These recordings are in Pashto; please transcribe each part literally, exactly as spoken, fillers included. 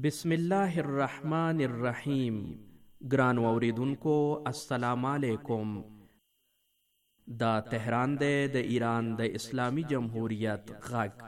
بسم الله الرحمن الرحیم. ګران اوریدونکو السلام علیکم. دا تهران دی د ایران د اسلامی جمهوریت غږ.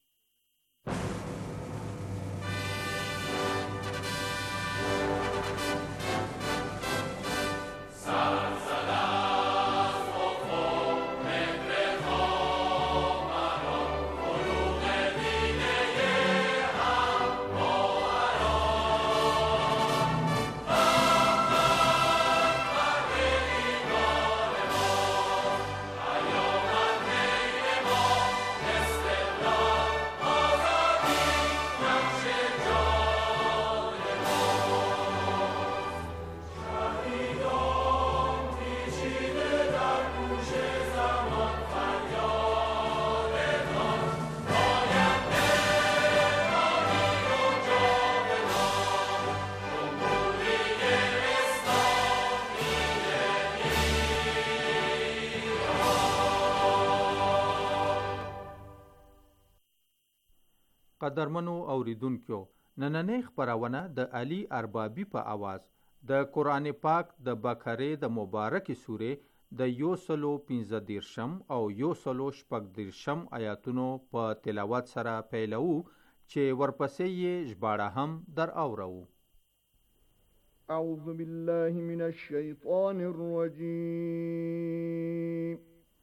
قدرمنو اوریدونکو، نننۍ خپرونه د علي اربابي په आवाज د قرآن پاک د بقره د مبارکې سورې د یو سلو پنځه دیرشم او یو سلو شپږ دیرشم آیاتونو په تلاوت سره پیلو، چې ورپسې یې ژباړه هم در اورو. اعوذ بالله من الشیطان الرجیم.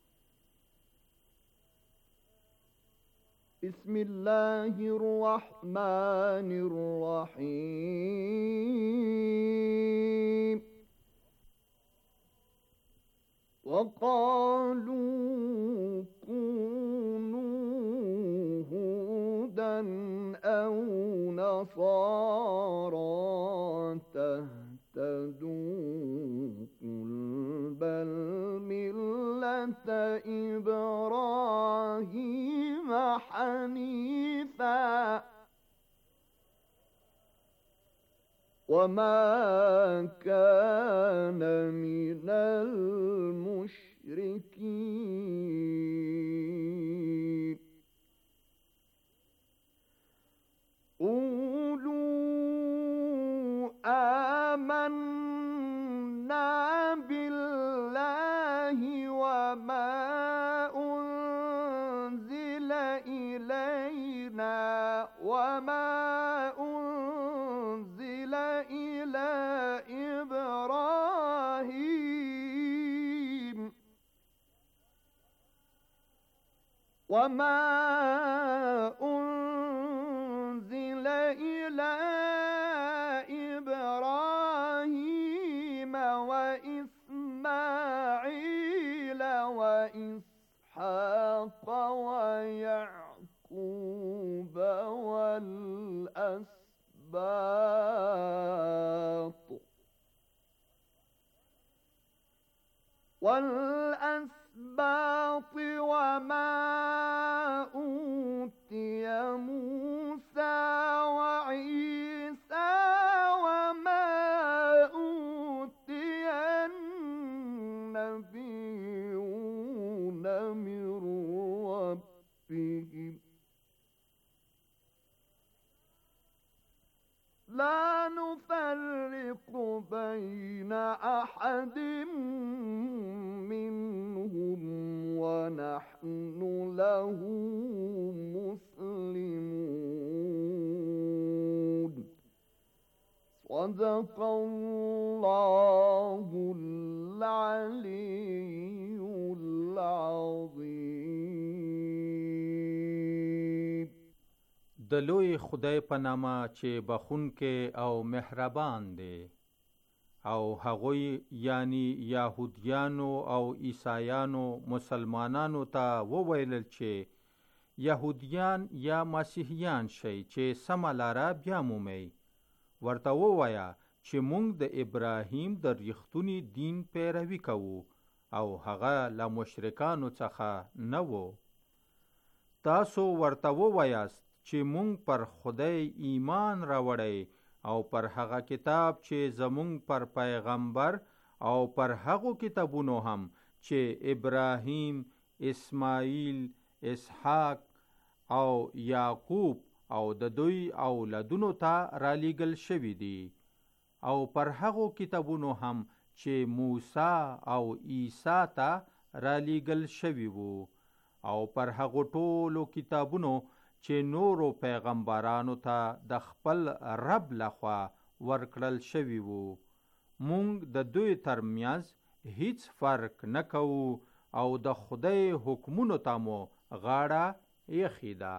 بسم الله الرحمن الرحيم. وقالوا كونوا هودا أو نصارى تهتدوا قل بل ملة إبراهيم حنيفا وما كان من المشركين. قولوا آمنا بالله وما أنزل إلينا وما أنزل إلى إبراهيم وما أنزل إلى إبراهيم وإسماعيل وإسحاق ويعقوب والأسباط والأسباط وما أوتي موسى وعيسى وما أوتي النبيون من ربهم لا نفرق بين أحد منهم ونحن له مسلمون. صدق الله العلي العظيم. د لوی خدای په نامه چې بخونکې او مهربان دی. او هغوی یعنی یهودیانو او عیسایانو مسلمانانو ته وویلل چې یهودیان یا مسیحیان شئ چې سمه لاره بیا مومئ. ورته ووایه چې موږ د ابراهیم د ریښتوني دین پیروي کوو او هغه له مشرکانو څخه نه و. تاسو ورته ووایاست چې مونږ پر خدای ایمان راوړی او پر هغه کتاب چې زمونږ پر پیغمبر او پر هغو کتابونو هم چې ابراهیم، اسماعیل، اسحاق او یعقوب او د دوی اولادونو ته را لیږل شوي دي او پر هغو کتابونو هم چې موسی او عیسی ته را لیږل شوي وو او پر هغو ټولو کتابونو چې نورو پیغمبرانو ته د خپل رب لخوا ورکړل شوي وو. مونږ د دوی ترمنځ هیڅ فرق نه کوو او د خدای حکمونو ته مو غاړه ایښې ده.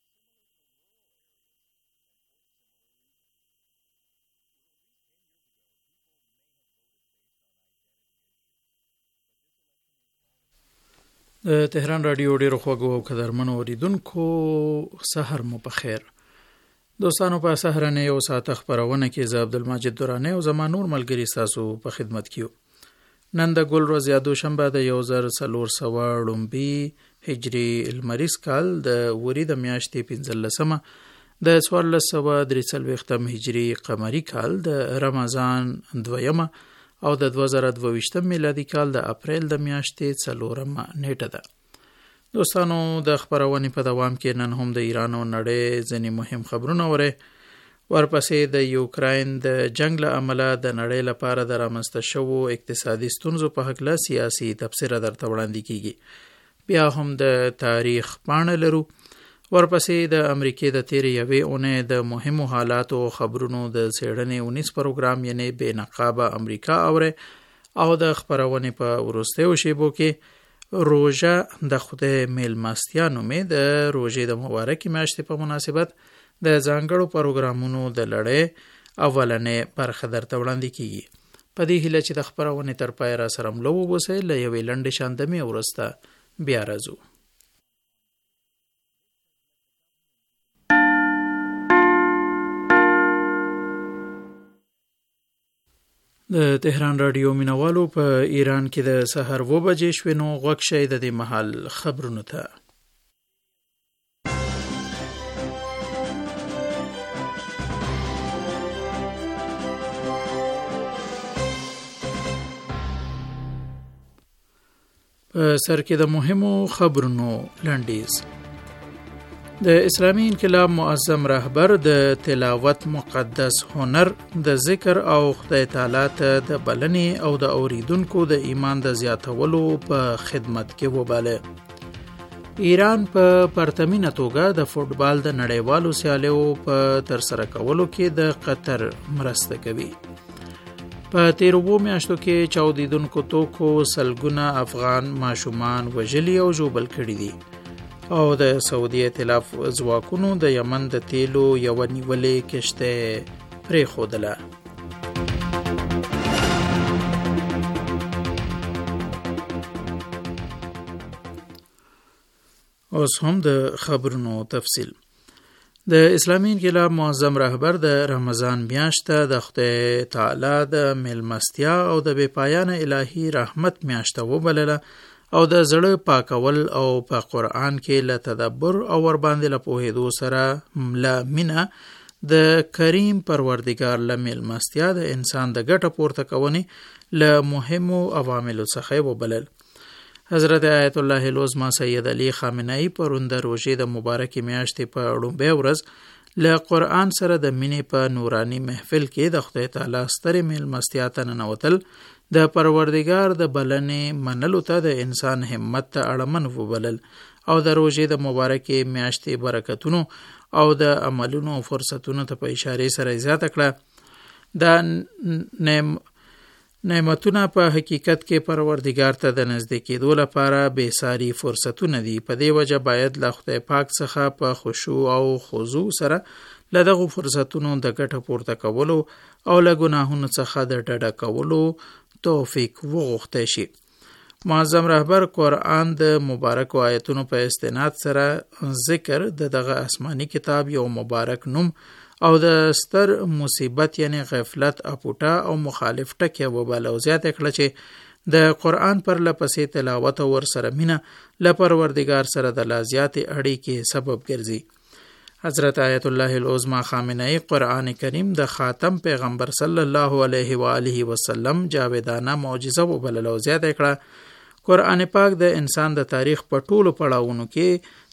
د تهران رادیو ډیرو خوږو او قدرمنو اوریدونکو سحر مو په خیر. دوستانو په سحرنه یو ساعت خبرونه کې زه عبدالمجید دورانی او زما نور ملګری تاسو په خدمت کې. نن د ګل ورځ یادو شنبه د یو زر څلور سوه لومبي هجري المریز کال د وري د میاشتې پنځلسمه د څوارلس سوه درې څلوېښتم هجري قمري کال د رمضان دویمه او د دوه زره دوه ویشتم میلادي کال د اپریل د میاشتې څلورمه نیټه ده. دوستانو د خبرونې په دوام کې نن هم د ایران او نړۍ ځینې مهم خبرونه اورئ. ورپسې د یوکراین د جنگ له امله د نړۍ لپاره د رامنځته شوو اقتصادي ستونزو په هکله سیاسي تبصره درته وړاندې کیږي. بیا هم د تاریخ پاڼه لرو. ورپسې د امریکې د تیرې یوې اونۍ د مهمو حالاتو او خبرونو د څېړنې اونیز پروګرام یعنی بې نقابه امریکا اورئ او د خپرونې په وروستیو شیبو کې روژه د خدای میلمستیا نومې د روژې د مبارکې میاشتې په مناسبت د ځانګړو پروګرامونو د لړۍ اولنې برخه درته وړاندې کیږي. په دې هیله چې د خپرونې تر پایه را سره مله واوسئ. له یوې لنډې شاندمې وروسته بیا راځو. د تهران رادیو مینوالو په ایران کې د سحر و بجې شوې نو غوږ شئ د دې مهال خبرونو ته. په سر کې د مهمو خبرونو لنډیز. د اسلامي انقلاب معظم رهبر د تلاوت مقدس هنر د ذکر او خدای تعالی ته د بلنې او د اوریدونکو د ایمان د زیاتولو په خدمت کې وباله. ایران په پرتمینه توګه د فوټبال د نړیوالو سیالیو په ترسره کولو کې د قطر مرسته کوي. په تیرو اوو میاشتو کې چاودیدونکو توکو سلګونه افغان ماشومان وژلي او ژوبل کړي دي او د سعودي ائتلاف ځواکونو د یمن د تیلو یوه نیولې کشته پرېښودله. اوس هم د خبرونو تفصیل. د اسلامي انقلاب معظم رهبر د رمضان میاشته د خدای تعالی د میلمستیا او د بې پایانه الهي رحمت میاشته وبلله او د زړه پاکول او په قرآن کې له تدبر او ور باندې له پوهېدو سره له مینه د کریم پروردګار له میلمستیا د انسان د ګټه پورته کونې له مهمو عواملو څخه وبلل. حضرت آیت الله العظمى سید علی خامنه‌ای پرون د روژې د مبارکې میاشتې په لومړۍ ورځ له قرآن سره د مینې په نورانی محفل کې د خدای تعالی سترې میلمستیا ته ننوتل د پروردګار د بلنې منلو ته د انسان همت ته اړمن وبلل او د روژې د مبارکې میاشتې برکتونو او د عملونو فرصتونو ته په اشارې سره زیاته کړه. دا نعم نعمتونه په حقیقت کې پروردګار ته د نزدې کېدو لپاره بې ساري فرصتونه دي. په دې وجه باید له خدای پاک څخه په خشوع او خضوع سره له دغو فرصتونو د ګټه پورته کولو او له ګناهونو څخه د ډډه کولو توفیق وغوښتی شي. معظم رهبر قرآن د مبارکو آیتونو په استناد سره ذکر د دغه آسماني کتاب یو مبارک نوم او د ستر مصیبت یعنی غفلت اپوټا او مخالف ټکی وباله او زیاته کړه چې د قرآن پر لپسې تلاوت او ور سره مینه له پروردګار سره د لا زیاتې اړیکې سبب ګرځي. حضرت آیت الله العظمى خامنه‌ای قرآن کریم د خاتم پیغمبر صلی الله علیه و آله وسلم جاویدانه معجزه وبلله او زیاته کړه. قرآن پاک د انسان د تاریخ په ټولو پړاوونو کې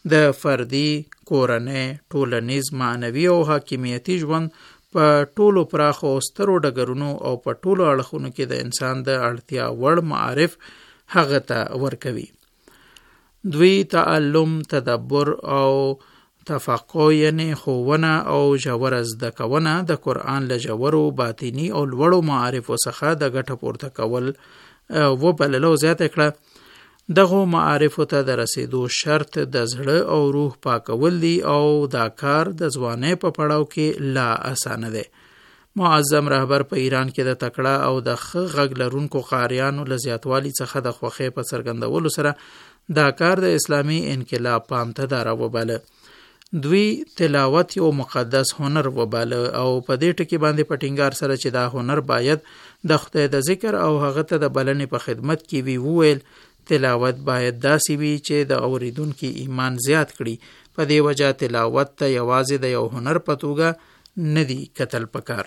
د فردي، کورنۍ، ټولنیز، معنوي او حاکمیتي ژوند په ټولو پراخو او سترو ډګرونو او په ټولو اړخونو کې د انسان د اړتیا وړ معارف هغه ته ورکوي. دوی تعلم، تدبر او تفقه یعنی خوونه او ژوره زده کونه د قرآن له ژورو باطني او لوړو معارفو څخه د ګټه پورته کول وبلله او زیاته کړه. دغو معارفو ته د رسیدو شرط د زړه او روح پاکول دی او دا کار د ځوانۍ په پړاو کې لا اسانه دی. معظم رهبر په ایران کې د تکړه او د ښه غږ لرونکو قاریانو له زیاتوالي څخه د خوښۍ په څرګندولو سره دا کار د اسلامي انقلاب پام ته دا راوباله. دوی تلاوت یو مقدس هنر وباله او په دې ټکي باندې په ټینګار سره چې دا هنر باید د خدای د ذکر او هغه ته د بلنې په خدمت کې وي وویل. تلاوت باید داسې وي چې د اوریدونکي ایمان زیات کړي. په دې وجه تلاوت ته یوازې د یو هنر په توګه نه دی کتل پکار.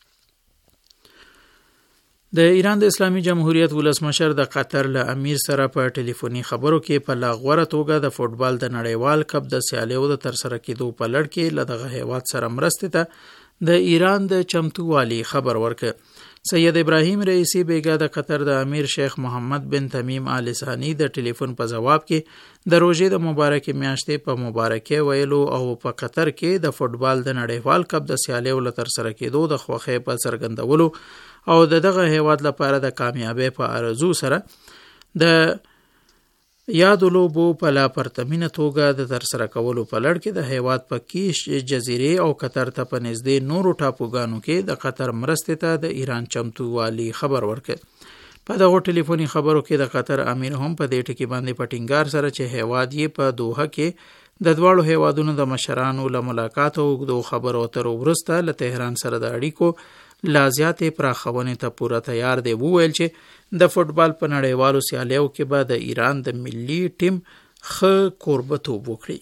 د ایران د اسلامي جمهوریت ولسمشر د قطر له امیر سره په ټلیفوني خبرو کې په لا غوره توګه د فوټبال د نړیوال کپ د سیالیو د ترسره کېدو په لړ کې له دغه هیواد سره مرستې ته د ایران د چمتووالي خبر ورکړ. سید ابراهیم رئیسی بیګا د قطر د امیر شیخ محمد بن تمیم آل ثانی د ټلیفون په جواب کې د روژې د مبارکې میاشتې په مبارکۍ ویلو او په قطر کې د فوټبال د نړیوال کپ د سیالیو له ترسره کېدو د خوښۍ په څرګندولو او د دغه هیواد لپاره د کامیابی په آرزو سره د یادو لوبو په لا پرتمینه توګه د ترسره کولو په لړ کې د هیواد په کیش جزیرې او قطر ته په نږدې نورو ټاپوګانو کې د قطر مرستې ته د ایران چمتووالي خبر ورکړ. په دغه ټلیفوني خبرو کې د قطر امیر هم په دې ټکي باندې په ټینګار سره چې هیواد یې په دوحه کې د دواړو هیوادونو د مشرانو له ملاقات او د خبرو اترو وروسته له تهران سره د اړیکو لا زیاتې پراخونې ته پوره تیار دی. وویل چې د فوټبال په نړیوالو سیالیو کې به د ایران د ملي ټیم ښه کوربتوب وکړي.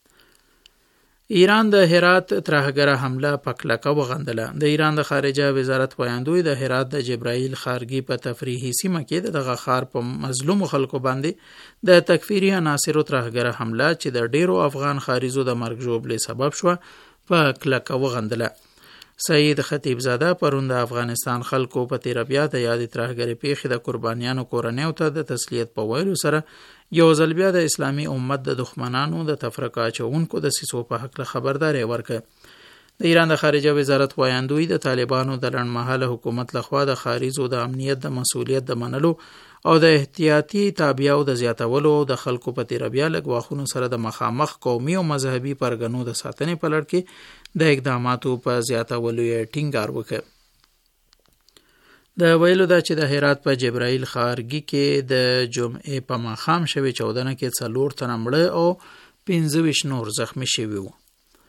ایران د هرات ترهګره حمله په کلکه وغندله. د ایران د خارجه وزارت ویاندوی د هرات د جبرائیل خارګي په تفریحي سیمه کې دغه ښار په مظلوم خلکو باندې د تکفیری عناصرو ترهګره حمله چې د ډیرو افغان خارجو د مرګ ژوبلې سبب شوه په کلکه وغندله. سید خطیب زاده پرون د افغانستان خلکو په تیر بیا د یادې ترهګرۍ پیښې د قربانیانو کورنیو ته د تسلیت په ویلو سره یو ځل بیا د اسلامي امت د دښمنانو د تفرقه اچونکو د سیسو په حق خبرداری ورکړه. د ایران د خارجه وزارت ویاندوی د طالبانو د لنډمهاله حکومت لخوا د خارجو د امنیت د مسؤلیت د منلو او د احتیاطي تابعیو د زیاتولو او د خلکو په تیر بیا له غواخونو سره د مخامخ قومي او مذهبي پرګنو د ساتنې په لړ کې د اقداماتو په زیاتولو یې ټینګار وکړ. د ویلو دا چې د هرات په جبرائیل خارګي کې د جمعې په ماښام شوې چودنه کې څلور تنه مړه او پنځه ویشت نور زخمی شوي وو.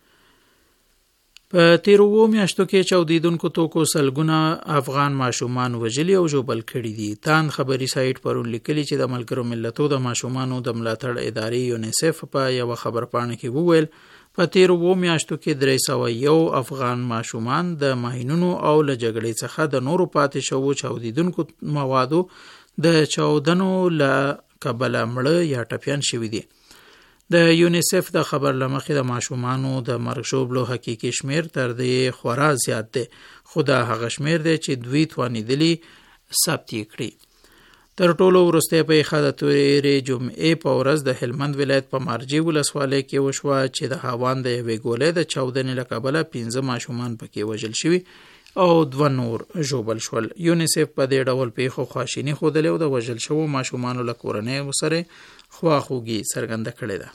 په تیرو اوو میاشتو کې چاودیدونکو توکو سلګونه افغان ماشومان وژلي او ژوبل کړي دي. تاند خبري سایټ پرون لیکلي چې د ملګرو ملتونو د ماشومانو د ملاتړ ادارې یونیسف په یو خبرپاڼه کې وویل په تیرو اوو میاشتو کې درې سوه یو افغان ماشومان د ماینونو او له جګړې څخه د نورو پاتې شوو چاودیدونکو موادو د چاودنو له کبله مړه یا ټپیان شوي دي. د یونیسف د خبر لمخې د ماشومانو د مرګ ژوبلو حقیقي شمیر تر دې خورا زیات دی، خو دا هغه شمیر دی چې دوی توانیدلي ثبت یې کړي. تر ټولو وروستی پیښه د تورې جمعې په ورځ د هلمند ولایت په مارجې ولسوالۍ کې وشوه چې د هاوان د یوې ګولۍ د چاودنې له کبله پنځه ماشومان پکې وژل شوي او دوه نور ژوبل شول. یونیسف په دې ډول پیښو خواشیني ښودلې او د وژل شوو ماشومانو له کورنیو سره خواخوږي څرګنده کړې ده.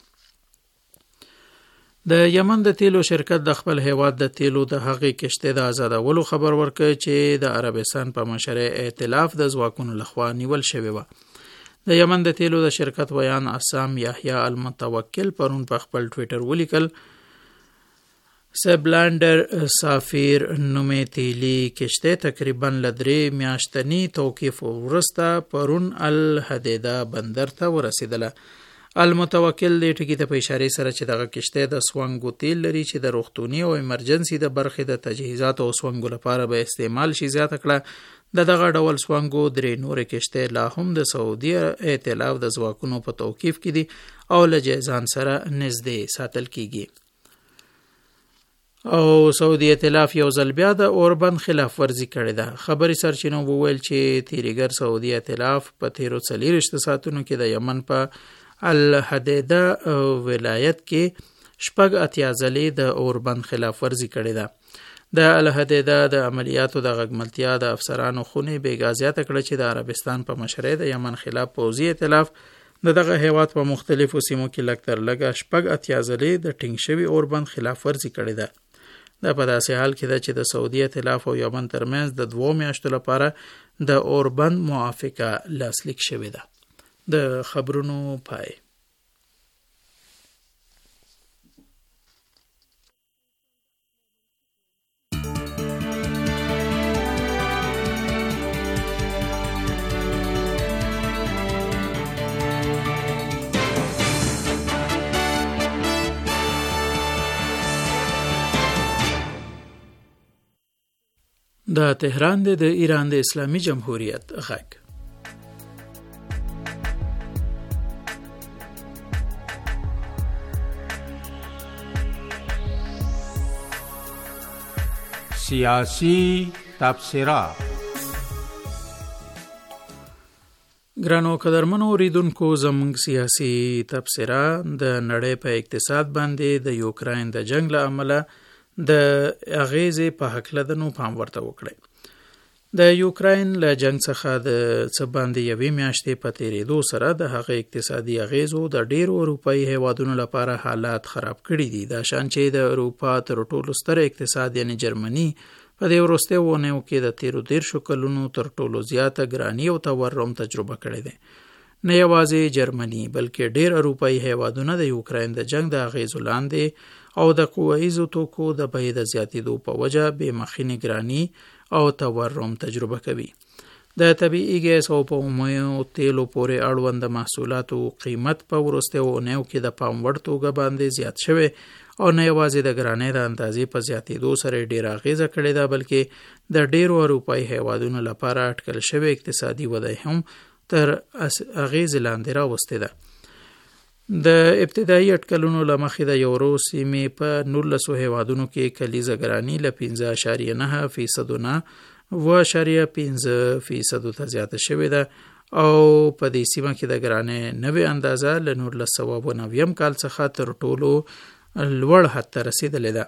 د یمن د تیلو شرکت د خپل هیواد د تیلو د هغې کشتۍ د آزادولو خبر ورکړ چې د عربستان په مشرۍ ائتلاف د ځواکونو لخوا نیول شوې وه. د یمن د تیلو د شرکت ویان عصام یحیی المتوکل پرون په خپل ټویټر ولیکل سبلانډر سافیر نومې تیلي کشتۍ تقریبا له درې میاشتني توقیف وروسته پرون الحدیده بندر ته ورسېدله. المتوکل دې ټکي ته په اشارې سره چې دغه کشتۍ د سونګو تیل لري چې د روغتوني او ایمرجنسي د برخې د تجهیزات او سونګو لپاره به استعمال شي زیاته کړه. د دغه ډول سوانګو درې نورې کشتۍ لا هم د سعودي ائتلاف د ځواکونو په توقیف کې دي او له جیزان سره نږدې ساتل کیږي. او سعودي ائتلاف یو ځل بیا د اوربند خلاف ورزي کړې ده. خبري سرچینو وویل چې تیریګر سعودي ائتلاف په تیرو څلوېښت ساعتونو کې د یمن په الحدیده ولایت کې شپږ اتیا ځلې د اوربند خلاف ورزي کړې ده. د الحدیده د عملیاتو د غږملتیا د افسرانو خونې بیګا زیاته کړه چې د عربستان په مشرۍ د یمن خلاف پوځي ائتلاف د دغه هیواد په مختلفو سیمو کې لږ تر لږه شپږ اتیا ځلې د ټینګ شوي اوربند خلاف ورزي کړې ده. دا په داسې حال کې ده چې د سعودي ائتلاف او یمن ترمنځ د دوو میاشتو لپاره د اوربند موافقه لاسلیک شوې ده. د خبرونو پای. دا تهران دی د ایران د اسلامي جمهوریت غږ. سیاسی تبصره. ګرانو قدرمنو اوریدونکو، زموږ سیاسي تبصره د نړۍ په اقتصاد باندې د یوکراین د جنگ له امله د اغیزې په هکله د نو پام ورته وکړي. د یوکراین له جنگ څخه د څه باندې یوې میاشتې په تیریدو سره د هغه اقتصادي اغیزو د ډیرو اروپایي هیوادونو لپاره حالات خراب کړي دي. دا شان چې د اروپا تر ټولو ستر اقتصاد یعنی جرمني په دې وروستیو اونیو کې د تیرو دیرشو کلونو تر ټولو زیاته ګراني او تورم تجربه کړی دی. نه یوازې جرمني بلکې ډیر اروپایي هیوادونه د یوکراین د جنگ د اغیزو لاندې او د قوایزو توکو د بیې د زیاتېدو په وجه بې مخینې ګراني او تورم تجربه کوي. د طبیعي ګیس او په عمومي تیلو پورې اړوند محصولاتو قیمت په وروستیو اونیو کې د پام وړ توګه باندې زیات شوی او نه یوازې د ګرانۍ د اندازې په زیاتېدو سره ډېره اغیزه کړې ده بلکې د ډېرو اروپایي هیوادونو لپاره اټکل شوی اقتصادي وده هم تر اغیزې لاندې راوستې ده. د ابتدایي اټکلونو له مخې د یورو سیمې په نولسو هیوادونو کې کلیزه ګراني له پنځه اعشاریه نهه فیصدو نه اوه اعشاریه پنځه فیصدو ته زیاته شوې ده او په دې سیمه کې د ګرانۍ نوې اندازه له نولس سوه اوه نوي کال څخه تر ټولو لوړ حد ته رسیدلې ده.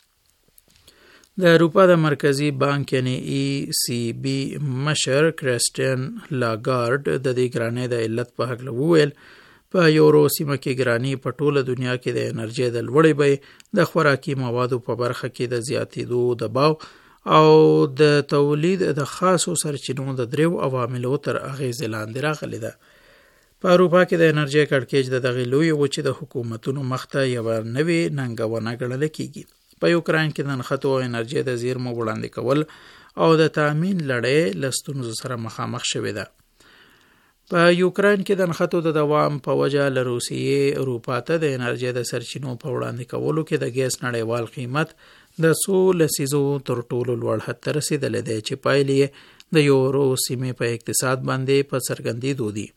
د اروپا د مرکزی بانک یعنی ای سی بی مشر کرسټین لاګارد د دې ګرانۍ د علت په هکله وویل په یورو سیمه کې ګراني په ټوله دنیا کې د انرژي د لوړې بیې د خوراکي موادو په برخه کې د زیاتېدو دباو او د تولید د خاصو سرچینو د دریو عواملو تر اغیزې لاندې راغلې ده. په اروپا کې د انرژي کړکېچ د دغې لویې وچې د حکومتونو مخته یوه نوې ننګونه ګڼل کېږي. په یوکراین کې د نښتو او انرژي د زیرمو وړاندې کول او د تامین لړۍ له ستونزو سره مخامخ شوې ده. په یوکراین کې د نښتو د دوام په وجه له روسیې اروپا ته د انرژي د سرچینو په وړاندې کولو کې د ګیس نړیوال قیمت د څو لسیزو تر ټولو لوړ حد ته رسیدلی دی چې پایلې د یورو سیمې په اقتصاد باندې په څرګندېدو دي.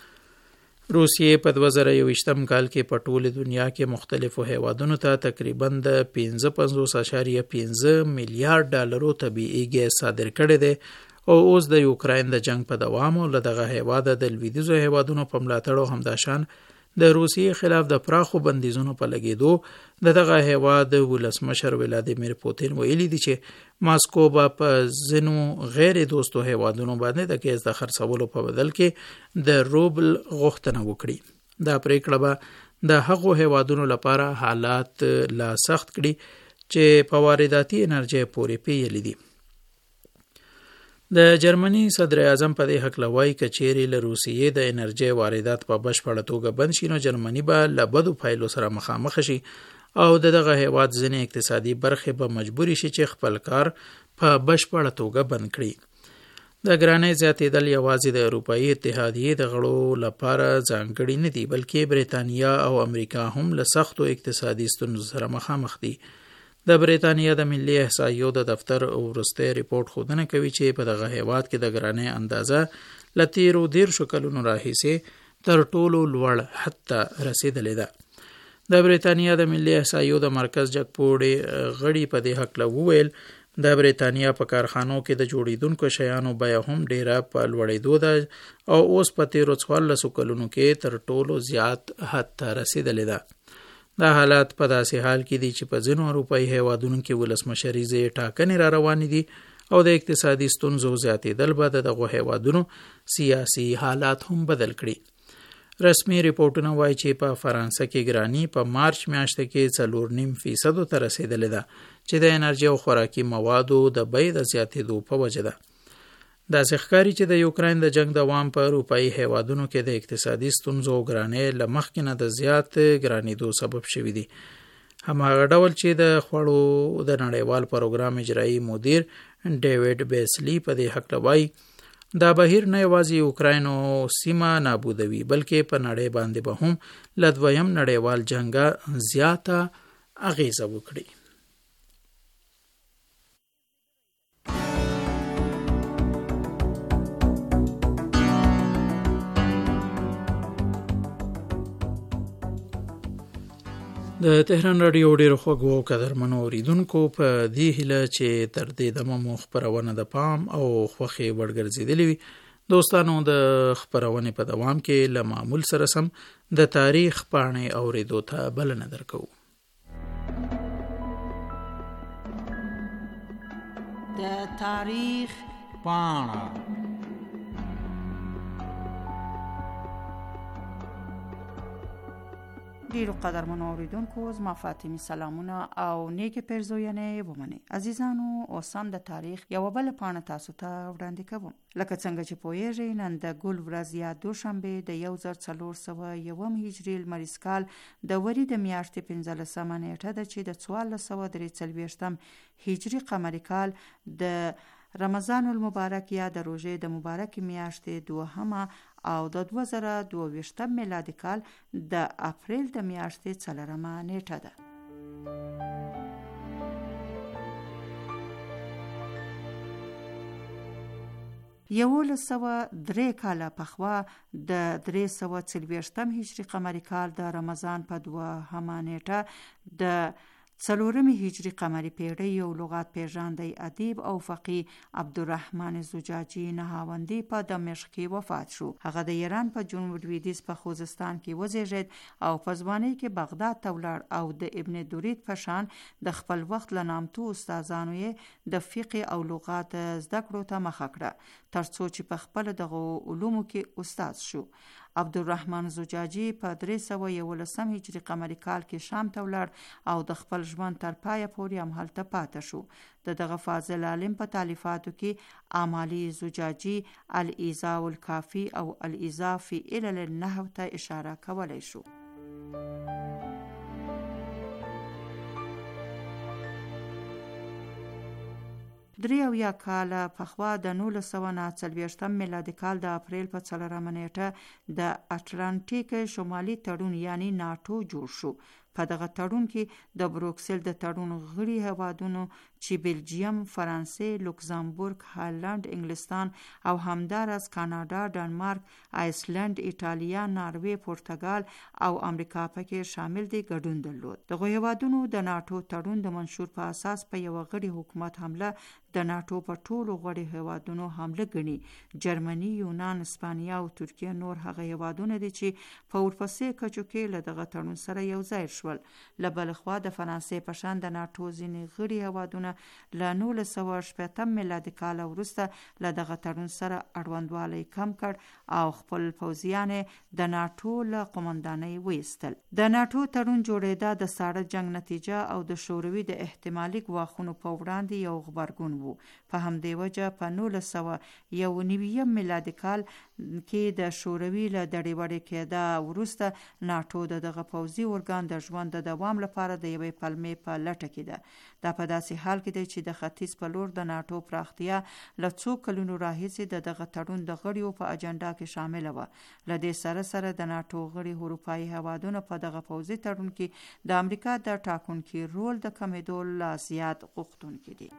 روسیې په دوه زره یوویشتم کال کې په ټوله دنیا کې مختلفو هیوادونو ته تقریبا د پنځه پنځوس اعشاریه پنځه میلیارډ ډالرو طبیعي ګیس صادر کړی دی او اوس د یوکراین د جنگ په دوام او له دغه هیواد د لویدیځو هیوادونو په ملاتړ او همداشان د روسیې خلاف د پراخو بندیزونو په لګېدو د دغه هیواد ولسمشر ولادیمیر پوتین ویلي دي چې ماسکو به په ځینو غیر دوستو هیوادونو باندې د ګیس د خرڅولو په بدل کې د روبل غوښتنه وکړي. دا پریکړه به د هغو هیوادونو لپاره حالات لا سخت کړي چې په وارداتي انرژي پورې پیلي دي. د جرمني صدر اعظم په دې هکله وایي که چیرې له روسیې د انرژي واردات په بشپړه توګه بند شي نو جرمني به له بدو پایلو سره مخامخ شي او د دغه هیواد ځینې اقتصادي برخې به مجبوري شي چې خپل کار په بشپړه توګه بند کړي. د ګرانۍ زیاتېدل یوازې د اروپایي اتحادیې د غړو لپاره ځانګړي نه دي بلکې بریتانیا او امریکا هم له سختو اقتصادي ستونزو سره مخامخ دي. د بریتانیا د ملي احصایو د دفتر وروستی ریپورت ښودنه کوي چې په دغه هیواد کې د ګرانۍ اندازه له تیرو دیرشو کلونو راهیسې تر ټولو لوړ حد ته رسیدلې ده. د بریتانیا د ملي احصایو د مرکز جګپوړې غړي په دې هکله وویل د بریتانیا په کارخانو کې د جوړیدونکو شیانو بیه هم ډیره په لوړېدو ده او اوس په تیرو څوارلسو کلونو کې تر ټولو زیات حد ته رسیدلې ده. دا حالات په داسې حال کې دي چې په ځینو اروپایي هیوادونو کې ولسمشریزې ټاکنې را روانې دي او د اقتصادي ستونزو زیاتېدل به د دغو هیوادونو سیاسي حالات هم بدل کړي. رسمي ریپورتونه وایي چې په فرانسه کې ګرانی په مارچ میاشت کې څلور نیم فیصد ته رسیدلې ده چې د انرژي او خوراکي موادو د بیې د زیاتېدو په وجه ده. داسې ښکاري چې د یوکراین د جنگ دوام په اروپایي هیوادونو کې د اقتصادي ستونزو او ګرانۍ له مخکې نه د زیات ګرانېدو سبب شوي دي. هماغه ډول چې د خوړو د نړیوال پروګرام اجرایي مدیر ډیوډ بیسلی په دې هکله وایي دا بهیر نه یوازې یوکراین او سیمه نابودوي بلکې په نړۍ باندې به هم له دویم نړیوال جنګه زیاته اغیزه وکړي. د تهران رادیو ډیرو خوږو او قدرمنو اوریدونکو په دې هیله چې تر دې دمه مو خپرونه د پام او خوښې وړ ګرځېدلې وي. دوستانو د خپرونې په دوام کې له معمول سره سم د تاریخ پاڼې اوریدو ته بلنه درکوو. د تاریخ پاڼه ډیرو قدرمنو اوریدونکو زما فاطمي سلامونه او نیک پیرزوینې ومني. عزیزانو اوس هم د تاریخ یو بل پاڼه تاسو ته وړاندې کوم. لکه څنګه چې پوهیږئ نن د ګل ورځ یا دوشنبه د یو زر څلور سوه یوم هجري لمریز کال د وري د میاشتې پنځلسمه نیټه ده چې د څوارلس سوه درې څلوېښتم هجري قمري کال د رمضان المبارک یا د روژې د مبارک میاشتې دوهمه او د دوه زره دوه ویشتم میلادي کال د اپریل د میاشتې څلورمه نیټه ده. یولس سوه درې کاله پخوا د درې سوه څلوېښتم هجري قمري کال د رمضان په دوهمه نیټه د څلورمې هجري قمري پیړۍ یو لغات پیژندی ادیب او فقيه عبدالرحمن زجاجي نهاوندي په دمشق کې وفات شو. هغه د ایران په جنوب لویدیځ په خوزستان کې وزیږید او په ځوانۍ کې بغداد ته ولاړ او د ابن درید په شان د خپل وخت له نامتو استادانو یې د فقه او لغات زده کړو ته مخه کړه ترڅو چې په خپل دغه علومو کې استاد شو. عبدالرحمن زجاجي په درې سوه یولسم هجري قمري کال کې شام ته ولاړ او د خپل ژوند تر پایه پورې همهلته پاتې شو. د دغه فاضل عالم په تالیفاتو کې اعمالي زجاجي، الایذاء الکافي او الایذاء فی علل النحو ته اشاره کولی شو. درې اویا کاله پخوا د نولس سوه نهه څلوېښتم میلادي کال د اپریل په څلورمه نیټه د اټلانټیک شمالي تړون یعنی ناټو جوړ شو. په دغه تړون کې د بروکسل د تړون غړي هیوادونو چې بلجیم، فرانسې، لوکزامبورګ، هالند، انګلستان او همداراز کاناډا، ډنمارک، آیسلند، ایټالیا، ناروې، پرتګال او امریکا پکې شامل دي ګډون درلود. دغه هیوادونو د ناټو تړون د منشور په اساس په یو غړي حکومت حمله د ناټو په ټولو غړي هیوادونو حمله ګڼي. جرمني، یونان، اسپانیا او ترکیه نور هغه هیوادونه دي چې په ورپسې کچو کې له دغه تړون سره یو ځای شول. له بل خوا د فرانسې په شان د ناټو ځینې غړي هیوادونه له نولس سوه شپېتم میلادي کال وروسته له دغه تړون سره اړوندوالی کم کړ او خپل پوځیان د ناټو له قومندانۍ وایستل. د ناټو تړون جوړېدا د ساړه جنگ نتیجه او د شوروي د احتمالي ګواښونو په وړاندې یو غبرګون و. وو. په همدې وجه په نولس سوه یو نویم میلادي کال کې د شوروي له دړې وړې کېدا وروسته ناټو د دغه پوځي ارګان د ژوند د دوام لپاره د یوې پلمې په لټه کې ده. دا په داسې حال کې دی چې د ختیځ په لور د ناټو پراختیا له څو کلونو راهیسې د دغه تړون د غړیو په اجنډا کې شامله وه. له دې سره سره د ناټو غړي اروپایي هیوادونه په دغه پوځي تړون کې د امریکا د ټاکنکي رول د کمیدو لا زیات غوښتونکي دي.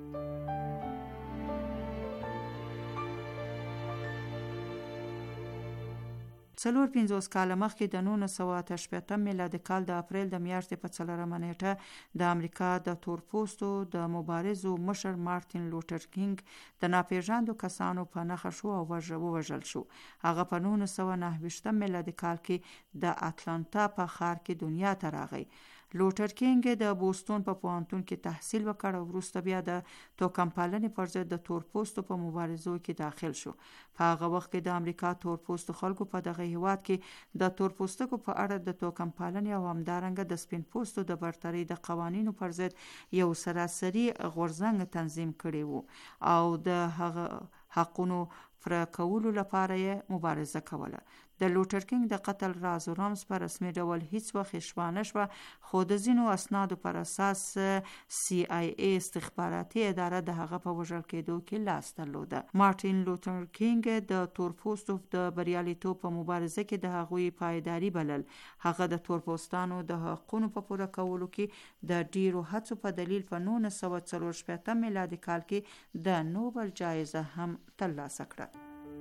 څلور پنځوس کاله مخکې د نولس سوه اته شپېتم میلادي کال د اپریل د میاشتې په څلورمه نیټه د امریکا د تورپوستو د مبارزو مشر مارټین لوټر کینګ د ناپېژاندو کسانو په نښه شو او ووژل شو. هغه په نولس سوه نهه ویشتم میلادي کال کې د اتلانتا په ښار کې دنیا ته راغی. لوټر کینګ د بوستون په پوهنتون کې تحصیل وکړ او وروسته بیا د توکم پالنې پر ضد د تورپوستو په مبارزو کې داخل شو. په هغه وخت کې د امریکا تورپوستو خلکو په دغه هیواد کې د تورپوستکو په اړه د توکم پالنې او همدارنګه د سپین پوستو د برتري د قوانینو پر ضد یو سراسري غورځنګ تنظیم کړی وو او د هغه حقونو پر کولو لپاره یې مبارزه کوله. د لوټر کینګ د قتل راز و رمز په رسمي ډول هیڅ وخت اشوا نشوه، خو د ځینو اسنادو پر اساس سی آی ای استخباراتي اداره د هغه په وژل کېدو کې لاس درلوده. مارټین لوټر کینګ د تورپوستو د بریالیتوب په مبارزه کې د هغوی پایداري بلل. هغه د تورپوستانو د حقونو په پوره کولو کې د ډیرو هڅو په دلیل په نولس سوه څلور شپېتم میلادي کال کې د نوبل جایزه هم ترلاسه کړه.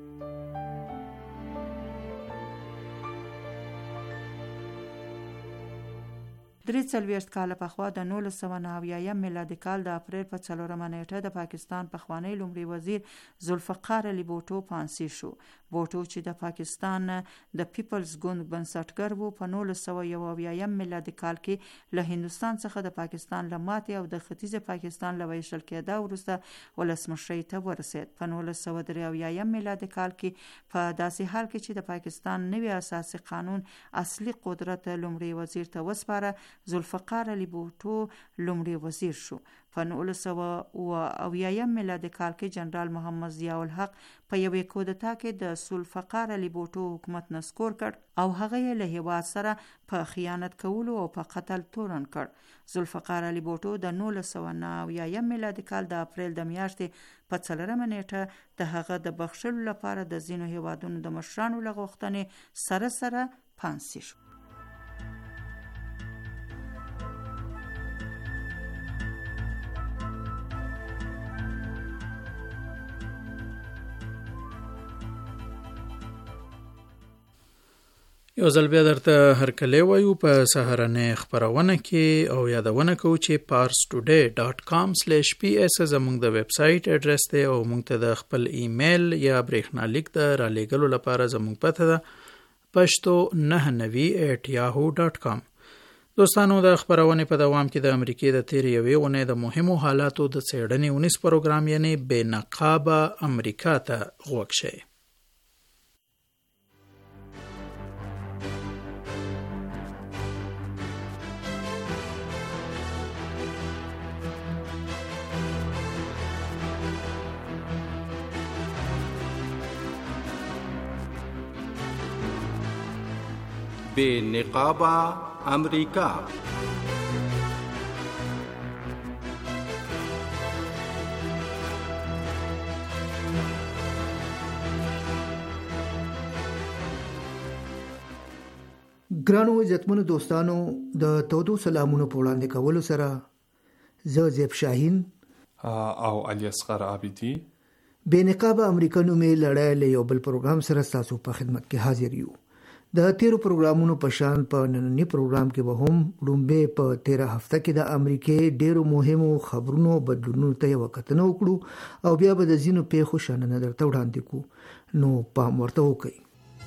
درې څلوېښت کاله پخوا د نولس سوه نهه اویایم میلادي کال د اپریل په څلورمه نیټه د پاکستان پخوانی لومړي وزیر ذوالفقار علي بوټو پانسي شو. بوټو چې د پاکستان د پیپلز ګوند بنسټګر وو، په نولس سوه یو اویایم میلادي کال کې له هندوستان څخه د پاکستان له ماتې او د ختیځ پاکستان له ویشل کېدا وروسته ولسمشرۍ ته ورسېد. په نولس سوه درې اویایم میلادي کال کې په داسې حال کې چې د پاکستان نوی اساسي قانون اصلي قدرت لومړي وزیر ته وسپاره، ذوالفقار علي بوټو لومړي وزیر شو. په نولس سوه اویایم میلادي کال کې جنرال محمد ضیاء الحق په یوې کودتا کې د ذوالفقار علي بوټو حکومت نسکور کړ او هغه یې له هیواد سره په خیانت کولو او په قتل تورن کړ. ذوالفقار علي بوټو د نولس سوه نهه اویایم میلادي کال د اپریل د میاشتې په څلورمه نیټه د هغه د بخښلو لپاره د ځینو هیوادونو د مشرانو له غوښتنې سره سره پانسي شو. یو ځل بیا درته هرکلی وایو په سهارنۍ خپرونه کې او یادونه کوو چې پارس ټوډے ډاټ کام سلیش پی ایس زموږ د ویب سایټ اډرس دی او موږ ته د خپل ایمیل یا برېښنالیک د رالیږلو لپاره زموږ پته ده پښتو نهه نوي ایټ یاهو ډاټ کام. دوستانو، د خپرونې په دوام کې د امریکې د تېرې یوې اونۍ د مهمو حالاتو د څېړنې اونیز پروګرام یعنی بې نقابه امریکا ته غوږ شئ. بے نقابہ امریکا. ګرانو عزتمنو دوستانو، د تودو سلامونو په وړاندې کولو سره زه زیب شاهین او علي اصغر عابدي بې نقابه امریکا نومې لړۍ له یو بل پروګرام سره ستاسو په خدمت کې حاضر یو. د تیرو پروګرامونو په شان په نننی پروګرام کې به هم لومبه په تیره هفته کې د امریکې ډیرو مهمو خبرونو بدلونونو ته یو کتنه وکړو او بیا به د ځینو پیښو شننه درته وړاندې کوو، نو پام ورته وکړئ.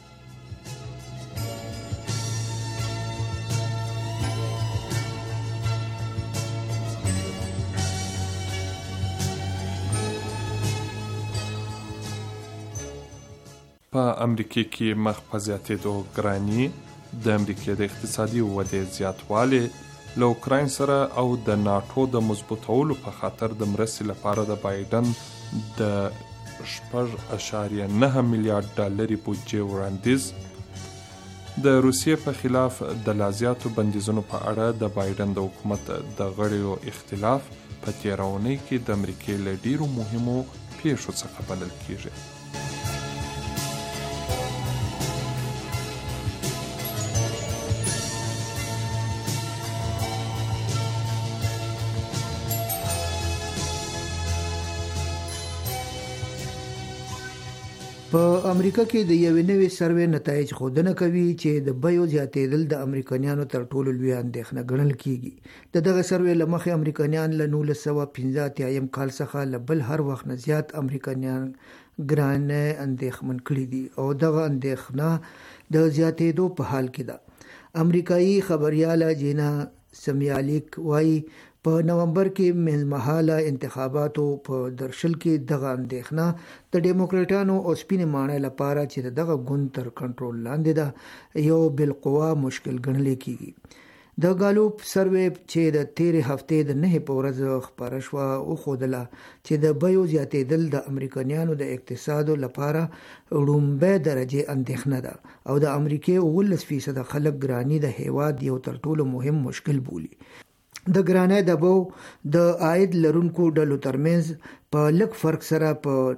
په امریکا کې مخ په زیاتېدو ګراني، د امریکا د اقتصادي ودې زیاتوالی له اوکراین سره او د ناټو د مضبوطولو په خاطر د مرستې لپاره د بایدن د شپږ اشاریه نه میلیارډ ډالري بودجې وړاندیز، د روسیې په خلاف د لا زیاتو بندیزونو په اړه د بایدن د حکومت د غړیو اختلاف په تېره اونۍ کې د امریکې له ډیرو مهمو پیښو څخه بلل کیږي. په امریکا کې د یوې نوې سروې نتایج ښودنه کوي چې د بیو زیاتېدل د امریکایانو تر ټولو لوی اندېښنه ګڼل کیږي. د دغه سروې له مخې امریکایان له نولس سوه پنځه اتیایم کال څخه له بل هر وخت نه زیات امریکایان ګرانه اندېښمن کړي دي او دغه اندېښنه د زیاتېدو په حال کې ده. امریکایي خبرياله جینا سمیالیک وایي په نومبر کې مهمهاله انتخاباتو په درشل کې دغه اندېښنه د ډیموکراټانو او سپینې ماڼۍ لپاره چې دغه ګوند تر کنټرول لاندې ده یو بالقوه مشکل ګڼل کېږي. د ګالوپ سروې چې د تیرې هفتې د نهې په ورځ خپاره شوه وښودله چې د بیو زیاتېدل د امریکایانو د اقتصاد لپاره لومړۍ درجې اندېښنه ده او د امریکې اوولس فیصده خلک ګراني د هیواد یو تر ټولو مهم مشکل بولي. د ګرانۍ د بیو د عاید لرونکو ډلو ترمنځ په لږ فرق سره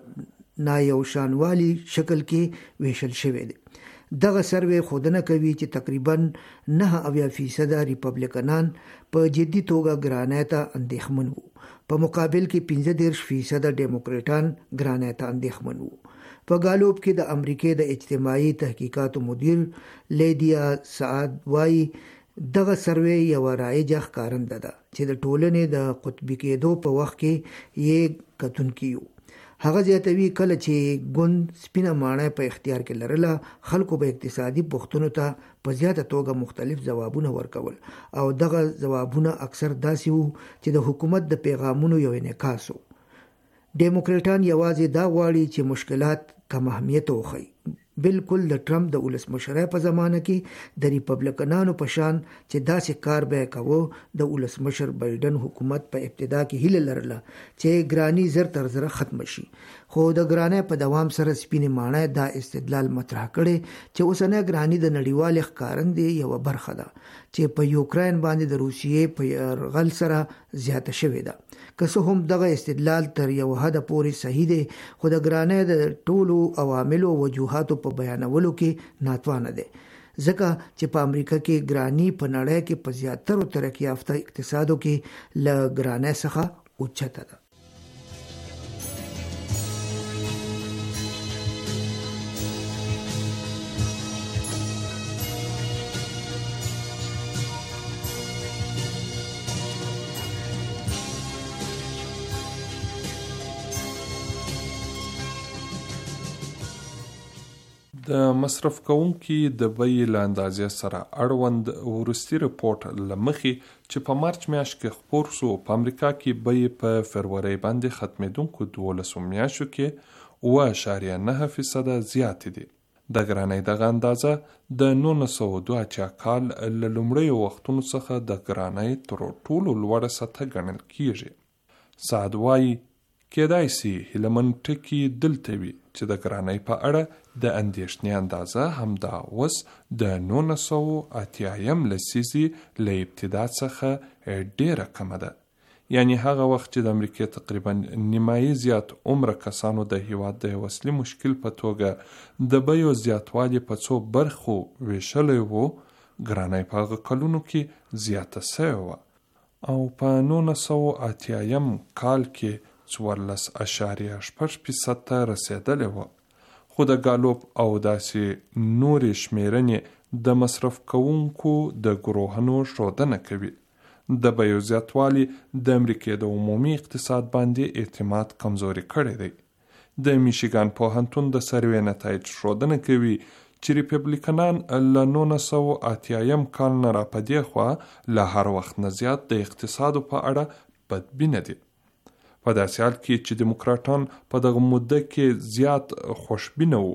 په نایوشانوالي شکل کې ویشل شوی دی. دغه سروې ښودنه کوي چې تقریبا نه اویا فیصده ریپبلیکنان په جدي توګه ګرانۍ ته اندېښمن وو، په مقابل کې پنځه دېرش فیصده ډیموکراټان ګرانۍ ته اندېښمن وو. په ګالوپ کې د امریکې د اجتماعي تحقیقاتو مدیر لیدیا سعد وایي دغه سروې یوه رایجه ښکارنده ده چې د ټولنې د قطبي کېدو په وخت کې یې کتونکي یو. هغه زیاتوي کله چې ګوند سپینه ماڼۍ په اختیار کې لرله خلکو به اقتصادي پوښتنو ته په زیاته توګه مختلف ځوابونه ورکول او دغه ځوابونه اکثر داسې وو چې د حکومت د پیغامونو یو انعکاس و. ډیموکراټان یوازې دا غواړي چې مشکلات کم اهمیته وښيي، بالکل د ټرمپ د ولسمشرۍ په زمانه کې د ریپبلیکنانو په شان چې داسې کار به کوه. د ولسمشر بایدن حکومت په ابتدا کې هیله لرله چې ګرانی زر تر زره ختم شي، خو د ګرانی په دوام سره سپینې ماڼۍ دا استدلال مطرح کړي چې اوسنۍ ګرانی د نړیوال ښکارندې یوه برخه ده چې په یوکراین باندې د روسیې په یرغل سره زیاته شوې ده. که څه هم دغه استدلال تر یو حده پورې صحیح دی، خو د ګرانی د ټولو عواملو او وجوهاتو په بیانولو کې ناتوانه دی، ځکه چې په امریکا کې ګرانی په نړۍ کې په زیاترو ترقي یافته اقتصادو کې له ګرانی څخه اوچته ده. د مصرف کوونکي د بیې له اندازې سره اړوند وروستي رپورټ له مخې چې په مارچ میاشت کې خپور شو، په امریکا کې بیې په فروری باندې ختمېدونکو دولسو میاشتو کې اوه اعشاریه نه فیصده زیاتې دي. د ګرانۍ دغه اندازه د نولس سوه دوه اتیا کال له لومړیو وختونو څخه د ګرانۍ تر ټولو لوړه سطح ګڼل کیږي. سعد وایي کېدای سي هیلمن ټکي دلته وي چې د ګرانۍ په اړه د اندېښنې اندازه همدا اوس د نولس سوه اتیایم لسیزې له ابتدا څخه ډېره کمه ده. یعنی هغه وخت چې د امریکې تقریبا نیمایي زیات عمره کسانو د هیواد د یو اصلي مشکل په توګه د بیو زیاتوالي په څو برخو ویشلی وو، ګرانۍ په هغه کلونو کې زیاته سوې وه او په نولس سوه اتیایم کال کې څوارلس اشاریه شپږ فیصد ته رسېدلې وه. خو د ګالوپ او داسې نورې شمیرنې د مصرف کوونکو د ګروهونو ښودنه کوي. د بیو زیاتوالی د امریکې د عمومي اقتصاد باندې اعتماد کمزوري کړی دی. د میشیګان پوهنتون د سروې نتایج ښودنه کوي چې ریپبلیکنان له نولس سوه اتیایم کال نه را په دې خوا له هر وخت نه زیات د اقتصادو په اړه بدبینه دي. په داسې حال کې چې دیموکراټان په دغه موده کې زیات خوشبینه وو،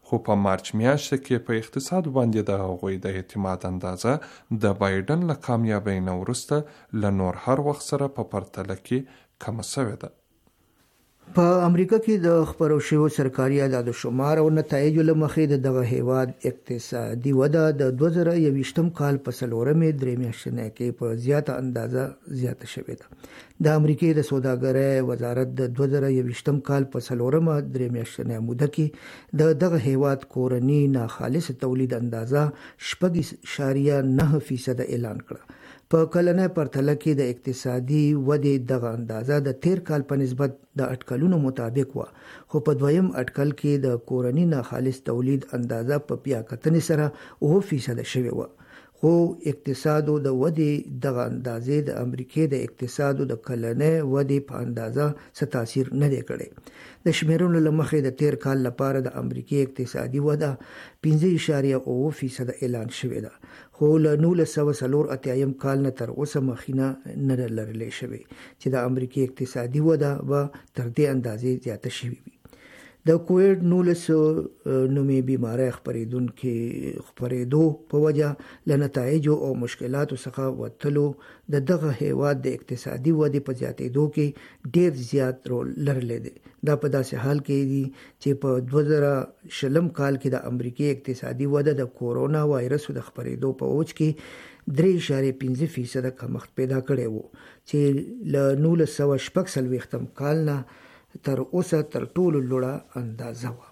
خو په مارچ میاشت کې په اقتصاد باندې د هغوی د اعتماد اندازه د بایدن له کامیابۍ نه وروسته له نور هر وخت سره په پرتله کې کمه شوې ده. په امریکا کې د خبرو شویو سرکاري اعداد و شمار او نتایجو له مخې د دغه هیواد اقتصادي وده د دوه زره یوویشتم کال په څلورمې درې میاشتې کې په زیاته اندازه زیاته شوې ده. د امریکای د سوداګرۍ وزارت د دوه زره یوویشتم کال په څلورمه درې میاشتې موده کې د دغه هیواد کورني ناخالص تولید اندازه شپږ اعشاریه نه فیصد اعلان کړه. په کلنۍ پرتله کې د اقتصادي ودې دغه اندازه د تیر کال په نسبت د اټکلونو مطابق و، خو په دویم اټکل کې د کورني ناخالص تولید اندازه په بیاکتنې سره اوه فیصد شوې و. خو اقتصادو د ودې دغه اندازې د امریکای د اقتصادو د کلنۍ ودې په اندازه څه تاثیر نه دی کړی. د شمیرونو له مخې د تیر کال لپاره د امریکای اقتصادي وده پنځه اعشاریه اوه فیصد اعلان شوې ده، خو له نولس سوه څلور اتیایم کال نه تر اوسه مخینه نه لرلې شوې چې د امریکای اقتصادي وده به تر دې اندازې زیاته شوې وي. د کووډ نولس نومي بیماری خپرېدونکې خپرېدو په وجه له نتایجو او مشکلاتو څخه وتلو د دغه هیواد د اقتصادي ودې په زیاتېدو کې ډېر زیات رول لرلی دی. دا په داسې حال کې دي چې په دوه زره شلم کال کې د امریکای اقتصادي وده د کورونا وایرسو د خپرېدو په اوج کې درې اعشاریه پنځه فیصده کمښت پیدا کړی و چې له نولس سوه شپږ څلوېښتم کال نه تر اوسه تر ټولو لوړه اندازه وه.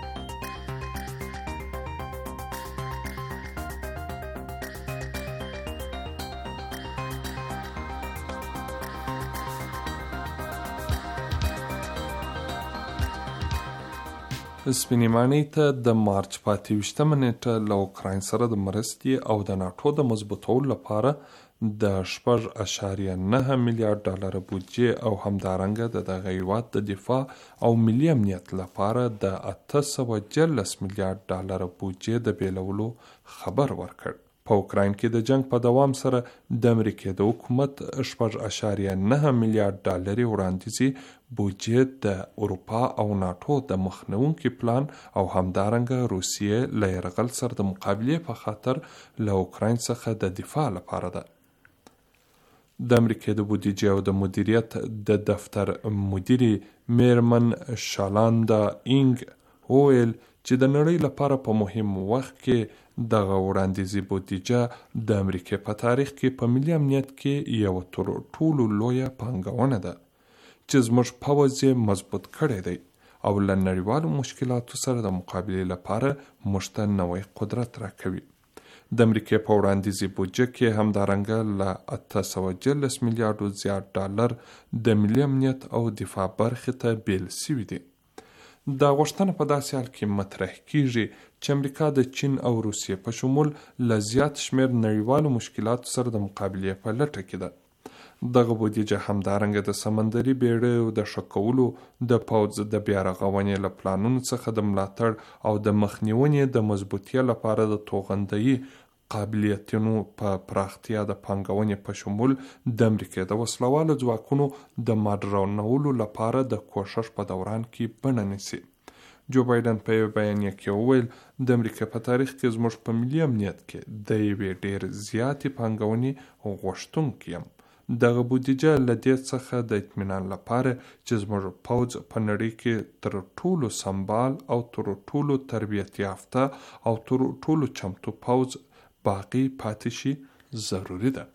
سپینې ماڼۍ ته د مارچ په اته ویشتمه نیټه له اوکراین سره د مرستې او د ناټو د مضبوطولو لپاره د شپږ اعشاریه نه میلیارډ ډالر بودجې او همدارنګه د دغه هیواد د دفاع او ملي امنیت لپاره د اته سوه جلس میلیارډ ډالر بودجې د بیلولو خبر ورکړ. په اوکراین کې د جنگ په دوام سره د امریکای د حکومت شپږ اعشاریه نه میلیارډ ډالري وړاندیزي بودجې د اروپا او ناټو د مخنیونکي پلان او همدارنګه روسیې له یرغل سره د مقابلې په خاطر له اوکراین څخه د دفاع لپاره ده. د امریکای د بودیجې او د مدیریت د دفتر مدیري میرمن شالاندا اینګ وویل چې د نړۍ لپاره په مهم وخت کې دغه وړاندیزي بودیجه د امریکای په تاریخ کې په ملي امنیت کې یو تر ټولو لویه پانګونه ده چې زموږ پوځ یې مضبوط کړی دی او له نړیوالو مشکلاتو سره د مقابلې لپاره موږ ته نوی قدرت راکوي. د امریکای په وړاندیزي بودجه کې همدارنګه له اته سوه جلس میلیارډو زیات ډالر د ملي امنیت او دفاع برخې ته بیل سوي دي. دا غوښتنه په داسې حال کې مطرح کیږي چې امریکا د چین او روسیې په شمول له زیات شمیر نړیوالو مشکلاتو سره د مقابلې په لټه کې ده. دغه بودیجه همدارنګه د سمندري بیړیو د ښه کولو، د پوځ د بیا رغونې له پلانونو څخه د ملاتړ او د مخنیونې د مضبوطۍ لپاره د توغندۍ قابلیتونو په پراختیا د پانګونې په شمول د امریکا د وسلوالو ځواکونو د ماډرنولو لپاره د کوښښ په دوران کې بڼه نیسي. جو بایدن په یو بیانیه کې وویل د امریکا په تاریخ کې زموږ په ملي امنیت کې د یوې ډېر زیاتې پانګونې غوښتونکی یم. دغه بودیجه له دې څخه د اطمینان لپاره چې زموږ پوځ په نړۍ کې تر ټولو سمبال او تر ټولو تربیت یافته او تر ټولو چمتو پوځ باقی پاتې شي ضروری ده.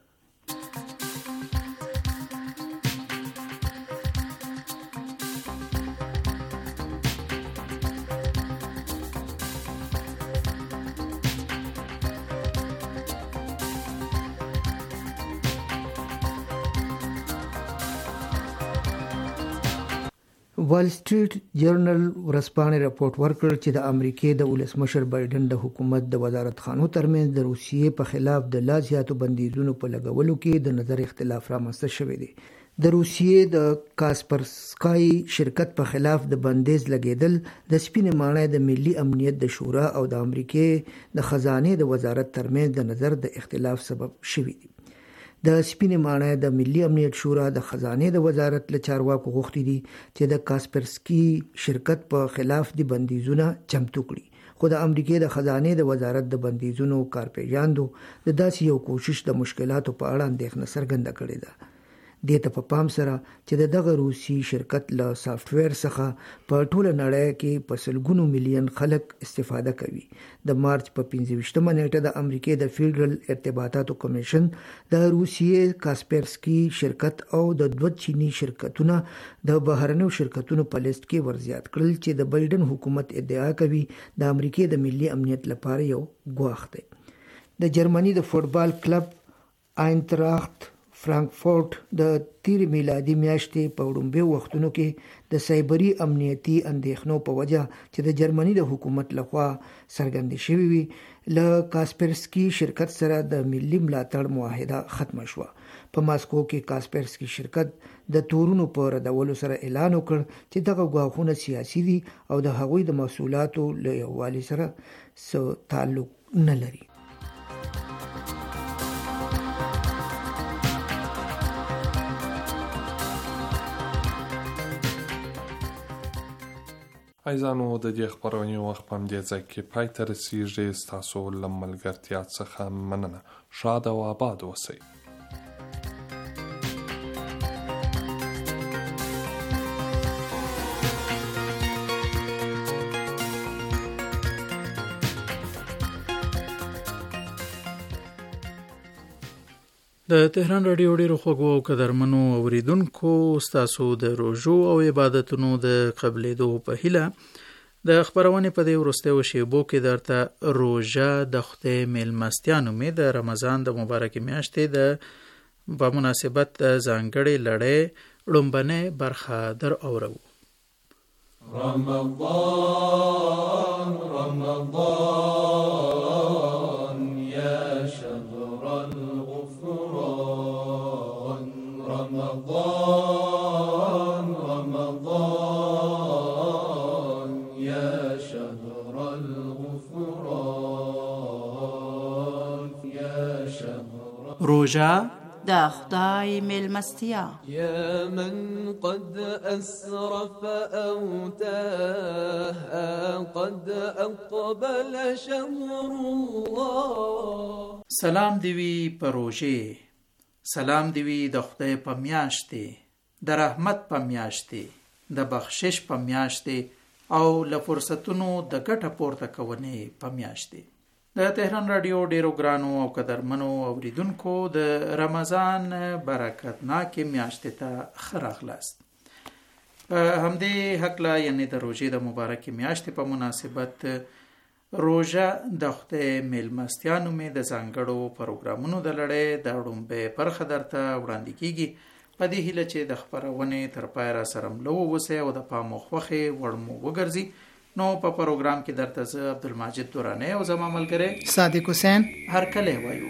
وال سټریټ جرنل ورځپاڼې راپورټ ورکړ چې د امریکای د ولسمشر بایدن د حکومت د وزارتخانو ترمنځ د روسیې په خلاف د لا زیاتو بندیزونو په لګولو کې د نظر اختلاف رامنځته شوی دی. د روسیې د کاسپرسکای شرکت په خلاف د بندیز لګیدل د سپینې ماڼۍ د ملي امنیت د شورا او د امریکای د خزانه د وزارت ترمنځ د نظر د اختلاف سبب شوی دی. د سپینې ماڼۍ د ملي امنیت شورا د خزانه د وزارت له چارواکو غوښتي دي چې د کاسپرسکي شرکت په خلاف د بندیزونه چمتو کړي، خو د امریکای د خزانه د وزارت د بندیزونو کارپیژاندو د داسې یو کوشش د مشکلاتو په اړه اندېښنه څرګنده کړې ده. دې ته په پام سره چې د دغه روسي شرکت له سافټویر څخه په ټوله نړۍ کې په سلګونو میلیون خلک استفاده کوي. د مارچ په پنځه ویشتمه نیټه د امریکای د فیډرل ارتباطاتو کمیشن د روسیې کاسپرسکي شرکت او د دوه چینی شرکتونه د بهرنیو شرکتونو په لیست کې ورزیات کړل چې د بایدن حکومت ادعا کوي د امریکای د ملي امنیت لپاره یو ګواښ دی. د جرمني د فوټبال کلب آینتراخت فرانکفورت د تیر میلادي میاشتې په وړاندې وختونو کې د سایبري امنیتي اندېښنو په وجه چې د جرمني د حکومت لخوا څرګندې شوې وي له کاسپرسکي شرکت سره د ملي ملاتړ معاهده ختمه شوه. په ماسکو کې کاسپرسکي شرکت د تورونو په ردولو سره اعلان وکړ چې دغه ګواښونه سیاسي دي او د هغوی د مسؤلاتو له یووالي سره څه تعلق نه لري. عزیزانو د دې خبرونې وخت په همدې ځای کې پای ته رسیږي. ستاسو له ملګرتیا څخه مننه. شاد او آباد اوسئ. د تهران رادیو ډیرو خوږو او قدرمنو اوریدونکو، ستاسو د روژو او عبادتونو د قبلېدو په هیله د خبرونې په دې وروستیو شیبو کې درته روژه د خدای میلمستیانو مې د رمضان د مبارکې میاشتې د په مناسبت د ځانګړې لړۍ لومبنۍ برخه در اورو. رمضان رمضان یا شهر الغفران، رمضان رمضان یا شهر الغفران یا شهر روژه د خدای میلمستیا. یا من قد اسرف او تاه قد اقبل شهر الله. سلام دی وی په روژه، سلام دی وی د خدای په میاشتې، د رحمت په میاشتې، د بخشش په میاشتې او له فرصتونو د ګټه پورته کونې په میاشتې. د تهران رادیو ډیرو ګرانو او قدرمنو اوریدونکو، د رمضان برکتناکې میاشتې ته ښه راغلاست. په همدې هکله یعنې د روژې د مبارکې میاشتې په مناسبت روژه د خدای میلمستیانو مې د ځانګړو پروګرامونو د لړۍ د لومبۍ برخه درته وړاندې کیږي. په دې هیله چې د خپرونې تر پای را سره ملو واوسئ او د پام او خوښې وړ مو وګرځي. نو په پروګرام کې درته زه عبدالماجد دورانی او زما ملګری صادق حسین هرکلی وایو.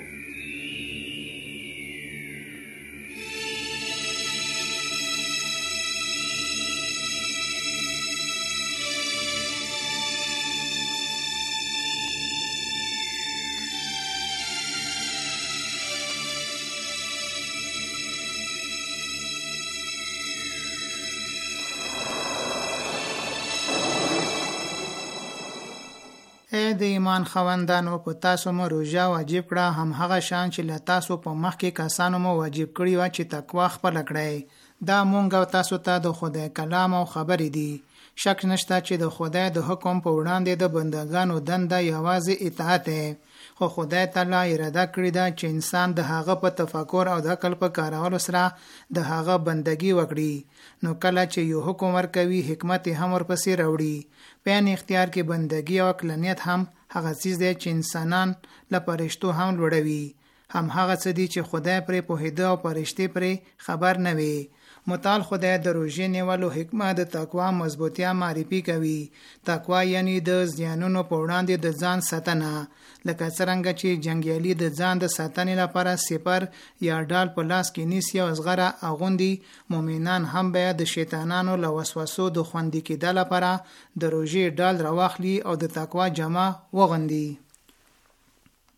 د ایمان خوندانو، په تاسو مو روژه واجب کړه، هم هغه شان چې له تاسو په مخ کې کسانو مو واجب کړی و چې تقوا خپل کړئ. دا مونږ او تاسو ته د خدای کلام او خبرې دي. شک نشته چې د خدای د حکم په وړاندې د بندګانو دنده یوازې اطاعت دی، خو خدای تعالی اراده کړې ده چې انسان د هغه په تفکر او د عقل په کارولو سره د هغه بندګي وکړي. نو کله چې یو حکم ورکوي، حکمت هم ورپسې راوړي. په ان اختیار کې بندګي او عقلانیت هم هغه چیز دی چې انسانان له فرشتو هم لوړوي. هم هغه څه دي چې خدای پرې پوهېده او فرشتې پرې خبر نه وي. متعال خدای د روژې نیولو حکمت د تقوا مضبوطیا معرفي کوي. تقوا یعنی د زیانونو په وړاندې د ځان ساتنه، لکه څرنګه چې جنګیالي د ځان د ساتنې لپاره سپر یا ډال په لاس کې نیسي او زغره اغوندي. مؤمنان هم باید د شیطانانو له وسوسو د خوندي کېدو لپاره د روژې ډال راواخلي او د تقوا جامه وغوندي.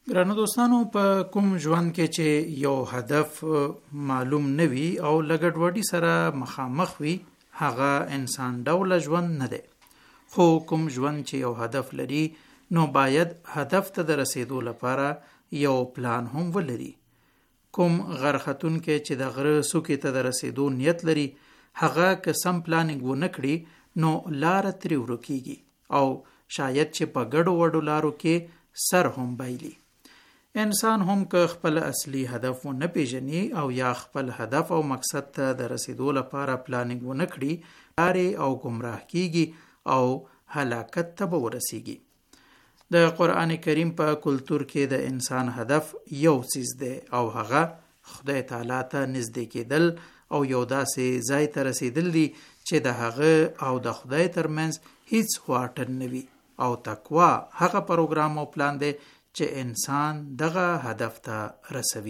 ګرانو دوستانو، په کوم ژوند کې چې یو هدف معلوم نه وي او لګډوډي سره مخامخ وي، هغه انسان ډول ژوند نه دی. خو کوم ژوند چې یو هدف لري نو باید هدف ته د رسیدو لپاره یو پلان هم ولري. کوم غرختون کې چې د غره څوکې ته د رسیدو نیت لري، هغه که سم پلانینګ ونه کړي نو لار ترې ورکیږي او شاید چې په ګډو وډو لارو کې سر هم بایلي. انسان هم که خپل اصلي هدف ونه پیژني او یا خپل هدف او مقصد ته د رسیدو لپاره پلانینګ ونه کړي، لارې او گمراه کیږي او هلاکت ته به ورسیږي. د قرآن کریم په کلتور کې د انسان هدف یو څیز دی او هغه خدای تعالی ته نږدې کېدل او یو داسې ځای ته رسیدل دي چې د هغه او د خدای ترمنځ هیڅ واټن نه وي. او تقوا هغه پروګرام او پلان دی چې انسان دغه هدف ته رسوي.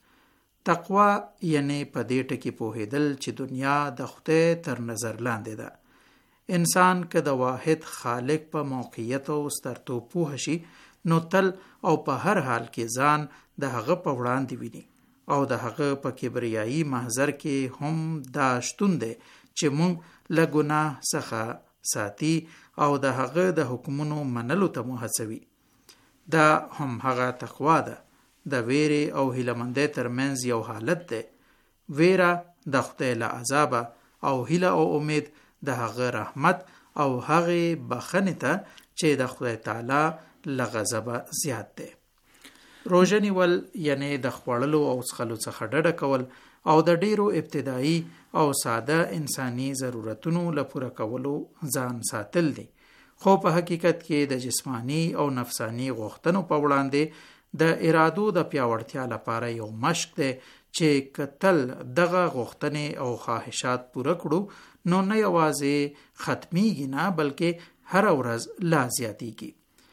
تقوا یعنی په دې ټکي پوهېدل چې دنیا د خدای تر نظر لاندې ده. انسان که د واحد خالق په موقعیت او سترتوب پوه شي نو تل او په هر حال کې ځان د هغه په وړاندې ویني او د هغه په کبریایي محضر کې هم دا شتون دی چې موږ له ګناه څخه ساتي او د هغه د حکمونو منلو ته مو هڅوي. دا هم هغه تقوا ده. د ویرې او هیلهمندۍ ترمنځ یو حالت دی. ویره د خدای له عذابه او هیله او امید د هغه رحمت او هغه بخښنې ته چې د خدای تعالی له غضبه زیات دی. روژه نیول یعنی د خوړلو او څښلو څخه ډډه کول او د ډیرو ابتدایي او ساده انساني ضرورتونو له پوره کولو ځان ساتل دي. خو په حقیقت کې د جسمانی او نفسانی غوښتنو په وړاندې د ارادو د پیاوړتیا لپاره یو مشق دی چې کتل دغه غوښتنې او خواهشات پوره کړو نو نه یوازې ختمیږي نه بلکې هر ورځ لا زیاتیږي.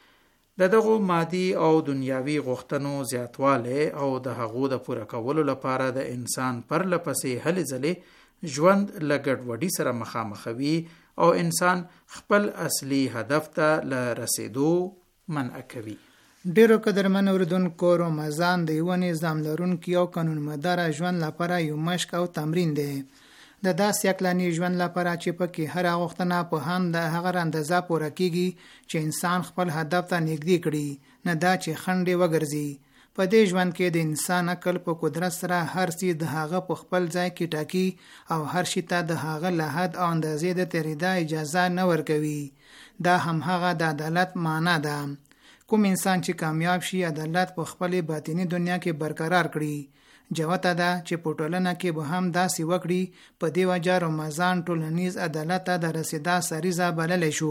د دغو مادي او دنیاوي غوښتنو زیاتواله او د هغو د پوره کولو لپاره د انسان پر لپسې هلې ځلې ژوند له ګډوډي سره مخامخوي او انسان خپل اصلي هدف ته له رسیدو منع کوي. ډیرو قدرمن اوریدونکو، رمضان د یو نظام لرونکي او قانون مدار ژوند لپاره یو مشق او تمرین دی. د داسې عقلاني ژوند لپاره چې پکې هر غوښتنه په هم د هغه اندازه پوره کیږي چې انسان خپل هدف ته نږدې کړي، نه دا چې خنډ وګرځي. په دې ژوند کې د انسان عقل په قدرت سره هر څه د هغه په خپل ځای کې ټاکي او هر شي ته د هغه له حد او اندازې د تېرېدا اجازه نه ورکوي. دا هم هغه د عدالت معنا ده. کوم انسان چې کامیاب شي عدالت په خپل باطینی دنیا کې برقرار کړي. جوته ده چې په ټولنه کې به هم داسې وکړي. په دې وجه رمضان ټولنیز عدالت ته د رسیدا سریزه بللی شو.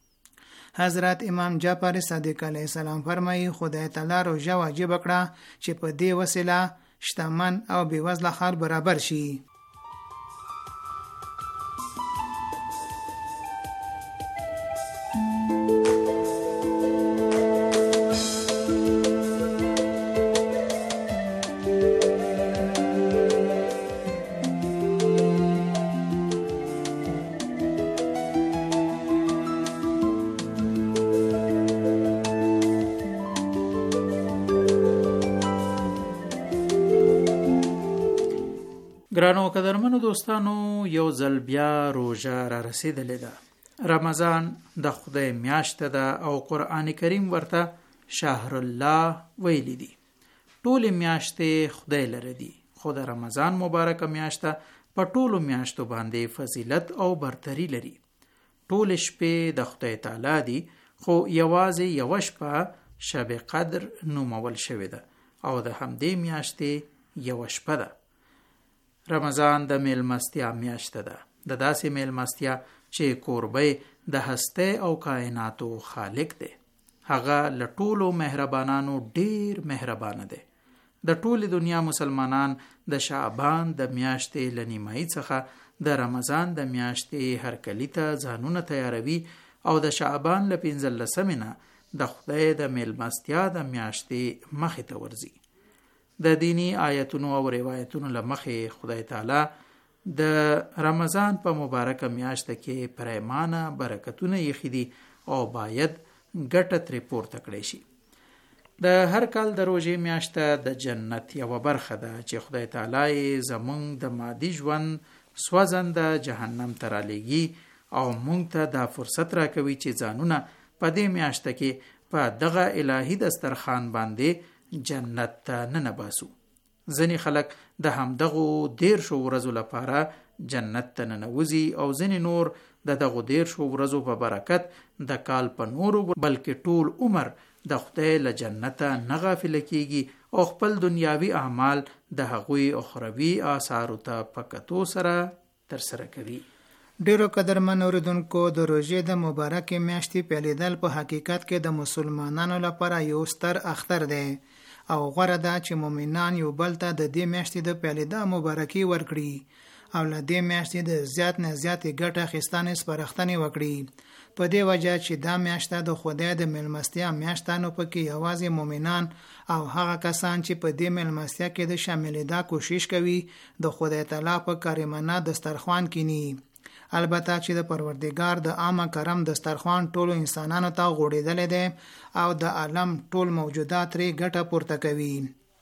حضرت امام جعفر صادق علیه السلام فرمایي خدای تعالی روژه واجب کړه چې په دې وسیله شتمن او بېوزله خلک برابر شي. ګرانو قدرمنو دوستانو، یو ځل بیا روژه را رسیدلې ده. رمضان د خدای میاشت ده او قرآن کریم ورته شهر الله ویلی دي. ټول میاشتې خدای لره دي، خو د رمضان مبارک میاشت په ټولو میاشتو باندې فضیلت او برتری لري. ټول شپې د خدای تعالی دي، خو یوازې یو شپه شب قدر نومول شوې ده او د همدې میاشتې یو شپه ده. رمضان د میلمستیا میاشت ده، د داسې میلمستیا چې کوربه د هسته او کائناتو خالق دی. هغه له ټولو مهربانانو ډیر مهربانه دی. د ټول دنیا مسلمانان د شعبان د میاشتې له نیمایي څخه د رمضان د میاشتې هرکلي ته ځانونه تیاروي او د شعبان له پنځلسمې نه د خدای د میلمستیا د میاشتې مخې ته ورځي. د دینی آیتونو او روایتونو له مخې خدای تعالی د رمضان په مبارکه میاشت کې پرېمانه برکتونه یې خېدي او باید ګټه ترې پورته کړی شي. د هر کال د روژې میاشته د جنت یوه برخه ده چې خدای تعالی زمونږ د مادي ژوند سوځنده جهنم ته رالیږي او مونږ ته دا فرصت راکوي چې ځانونه په دې میاشته کې په دغه الهي دسترخوان باندې جنت ته ننباسو. ځینې خلک د همدغو دیرشو ورځو لپاره جنت ته ننوځي او ځینې نور د دغو دیرشو ورځو په برکت د کال په نورو بلکې ټول عمر د خدای له جنته نه غافله کیږي او خپل دنیاوي اعمال د هغوی اخروي آثارو ته په کتو سره ترسره کوي. ډیرو قدرمن اوریدونکو، د روژې د مبارکې میاشتې پیلیدل په حقیقت کې د مسلمانانو لپاره یو ستر اختر دی او غوره ده چې مؤمنان یو بل ته د دې میاشتې د پیلیدا مبارکي ورکړي او له دې میاشتې د زیات نه زیاتې ګټه اخیستنې سپارښتنې وکړي. په دې وجه چې دا میاشته د خدای د میلمستیا میاشته نو پکې یوازې مؤمنان او هغه کسان چې په دې میلمستیا کې د شاملېدا کوشش کوي د خدای تعالی په کریمانه دسترخوان کینی. البته چې د پروردګار د عامه کرم دسترخوان ټولو انسانانو ته غوړېدل دي او د عالم ټول موجودات لري ګټه پورته کوي.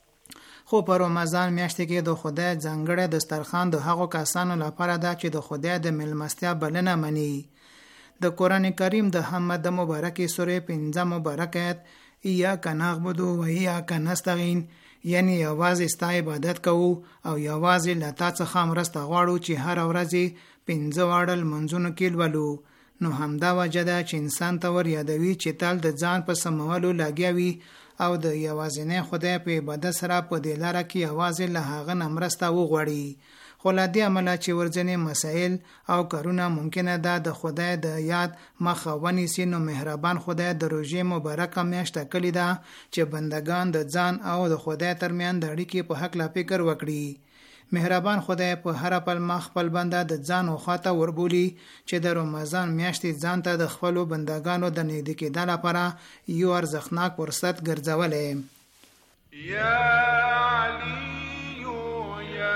خو په رمضان میاشت کې د خدای ځانګړی دسترخوان د هغو کسانو لپاره ده چې د خدای د میلمستیا بلنه مني. د قرآن کریم د حمد مبارکه سوره پنځه مبارکه ایاک نعبد و ایاک نستعین، یعنی یوازې ستا عبادت کوو او یوازې له تا څخه مرسته غواړو چې هر ورځ پنځه واړه لمونځونه کې لولو. نو همدا وجه ده چې انسان ته ور یادوي چې تل د ځان په سمولو لګیا وي او د یوازینی خدای په عبادت سره په دې لاره کې یوازې له هغه نه مرسته وغواړي. خو له دې امله چې ورځنې مسائل او کارونه ممکنه ده د خدای د یاد مخه ونیسي، نو مهربان خدای د روژې مبارکه میاشت ټاکلې ده چې بندگان د ځان او د خدای ترمنځ د اړیکې په هکله فکر وکړي. مهربان خدای په هر پلمه خپل بنده د ځان او خواته وربولي چې د رمضان میاشتې ځان ته د خپلو بندگانو د نږدې کېدو لپاره یو ارزښتناک فرصت ګرځولی. یا علی یا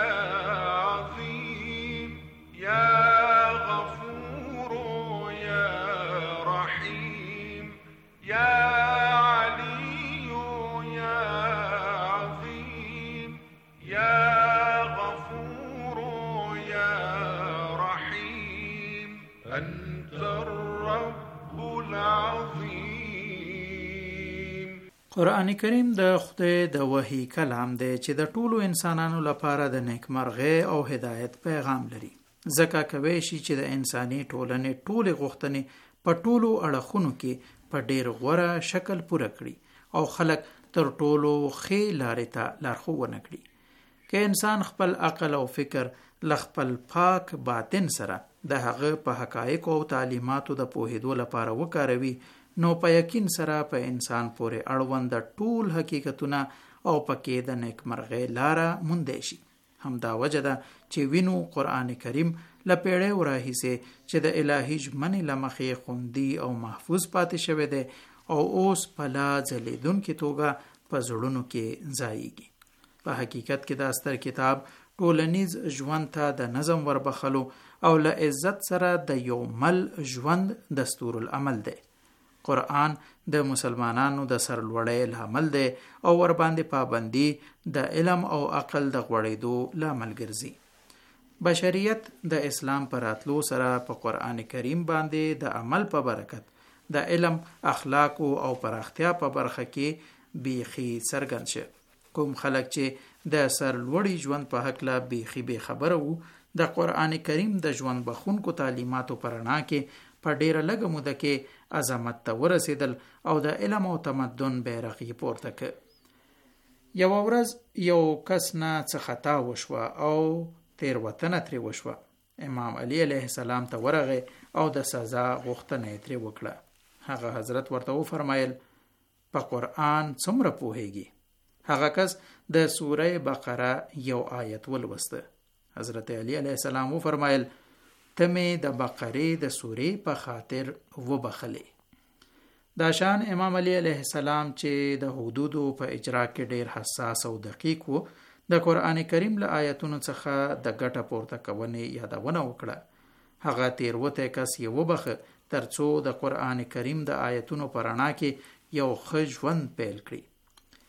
عظیم یا غفور یا رحیم یا علی یا عظیم یا قرآن کریم د خدای د وحی کلام دی چې د ټولو انسانانو لپاره د نیکمرغۍ او هدایت پیغام لري. ځکه کوي شي چې د انساني ټولنې ټولې غوښتنې په ټولو اړخونو کې په ډیر غوره شکل پوره کړي او خلک تر ټولو ښې لارې ته لارښوونه کړي. که انسان خپل عقل او فکر له خپل پاک باطن سره د هغه په حقایق او تعلیماتو د پوهېدو لپاره وکاروي، نو په یقین سره په انسان پورې اړوند ټول حقیقتونه او پکې د نیکمرغۍ لاره موندی شي. همدا وجه ده چې وینو قرآن کریم له پیړیو راهیسې چې د الهي ژمنې له مخې خوندي او محفوظ پاتې شوی دی او اوس په لا ځلېدونکې توګه په زړونو کې ځایږي. په حقیقت کې دا ستر کتاب ټولنیز ژوند ته د نظم وربخلو او له عزت سره د یو مل ژوند دستور العمل دی. قرآن د مسلمانانو د سرلوړۍ لامل دی او ور باندې پابندي د علم او عقل د غوړېدو لامل ګرځي. بشریت د اسلام پر راتلو سره په قرآن کریم باندې د عمل په برکت د علم، اخلاق او پراختیا په برخه کې بیخي څرګند شه. کوم خلک چې د سرلوړي ژوند په هکله بیخي بې خبره وو، د قرآن کریم د ژوند بخونکو تعلیماتو په رڼا کې په ډیره لږه موده کې عظمت ته ورسېدل او د علم او تمدن بیرغ یې پورته کړ. یوه ورځ یو کس نه څه خطا وشوه او تېروتنه ترې وشوه. امام علی علیه السلام ته ورغی او د سزا غوښتنه یې ترې وکړه. هغه حضرت ورته وفرمایل په قرآن څومره پوهیږي؟ هغه کس د سوره بقره یو آیت ولوسته. حضرت علی علیه السلام وفرمایل ته مې د بقرې د سورې په خاطر وبخلې. دا شان امام علی علیه السلام چې د حدودو په اجرا کې ډیر حساس او دقیق وو، د قرآن کریم له آیتونو څخه د ګټه پورته کونې یادونه وکړه. هغه تیروتی کس یې وبخه ترڅو د قرآن کریم د آیتونو په رڼا کې یو ښه ژوند پیل کړي.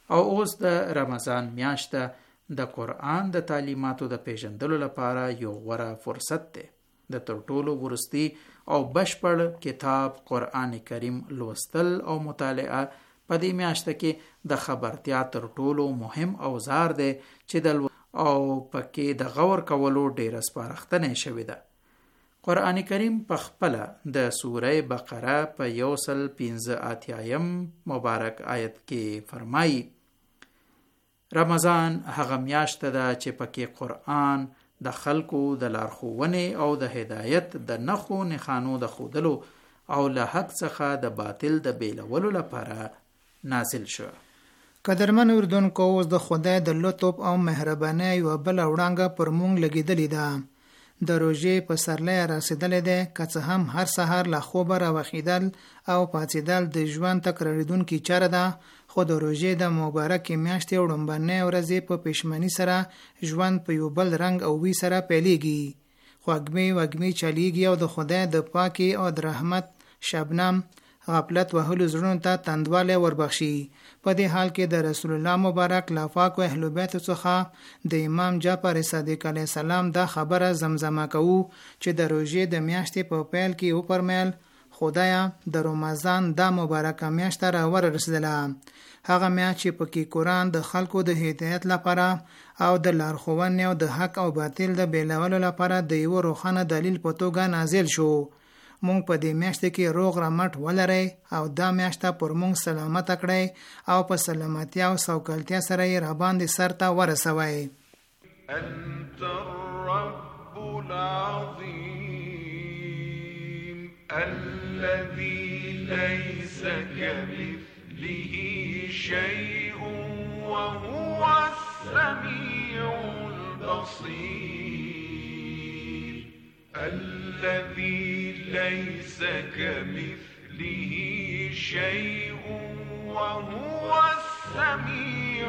او اوس د رمضان میاشت د قرآن د تعلیماتو د پیژندلو لپاره یو غوره فرصت دی. د تر ټولو ورستی او بشپړ کتاب قرآن کریم لوستل او مطالعه په دې میاشت کې د خبرتیا تر ټولو مهم اوزار دی چې د او پکې د غور کولو ډیر سپارښتنه شوې ده. قرآن کریم په خپل د سوره بقره په یو سل پنځه اتیایم مبارک آیت کې فرمایي: رمضان هغه میاشت ده چې پکې قرآن د خلکو د لارښوونې او د هدایت د نښو نښانو د ښودلو او له حق څخه د باطل د بیلولو لپاره نازل شو. قدرمن اردوونکو، اوس د خدای د لطف او مهربانۍ یوه بله وړانګه پر موږ لګېدلې ده. د روژې په سرلی رسېدلی دی، که څه هم هر سهار له خوبه راوخېدل او پاڅېدل د ژوند تکرارېدونکې چاره ده، خو د روژې د مبارکې میاشتې وړومبنۍ ورځې په پښیماني سره ژوند په یو بل رنګ او وی سره پیلېږي. خوږمې وږمې چلیږي او د خدای د پاکې او د رحمت شبنم غفلت وهلو زړونو ته تندوالی وربخشي. په دې حال کې د رسول الله مبارک له پاکو اهل بیتو څخه د امام جعفر صادق علیه السلام دا خبره زمزمه کوو چې د روژې د میاشتې په پیل کې وفرمیل: خدایا، د رمضان دا مبارکه میاشت را ورسېدله، هغه میاشت چې پکې قرآن د خلکو د هدایت لپاره او د لارښوونې او د حق او باطل د بیلولو لپاره د یو روښانه دلیل په توګه نازل شو. مونږ په دې میاشت کې روغ رمټ ولرئ او دا میاشت پر مونږ سلامت کړئ او په سلامتیا او سوکالتیا سره یې راباندې سر ته ورسوئ. انت الرب العظیم الذي ليس كمثله شيء وهو السميع البصير الذي ليس كمثله شيء وهو السميع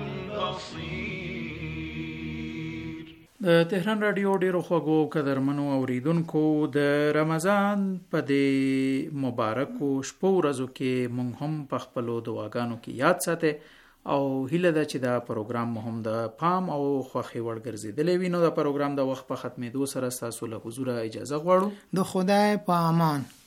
البصير. د تهران رادیو ډیرو خوږو قدرمنو اوریدونکو، د رمضان په دې مبارکو شپو ورځو کې مونږ هم په خپلو دعاګانو کې یاد ساتئ او هیله ده چې دا پروګرام مهم د پام او خوښې وړ ګرځېدلی وي. نو دا پروګرام د وخت په ختمېدو سره ستاسو له حضوره اجازه غواړو. د خدای په امان.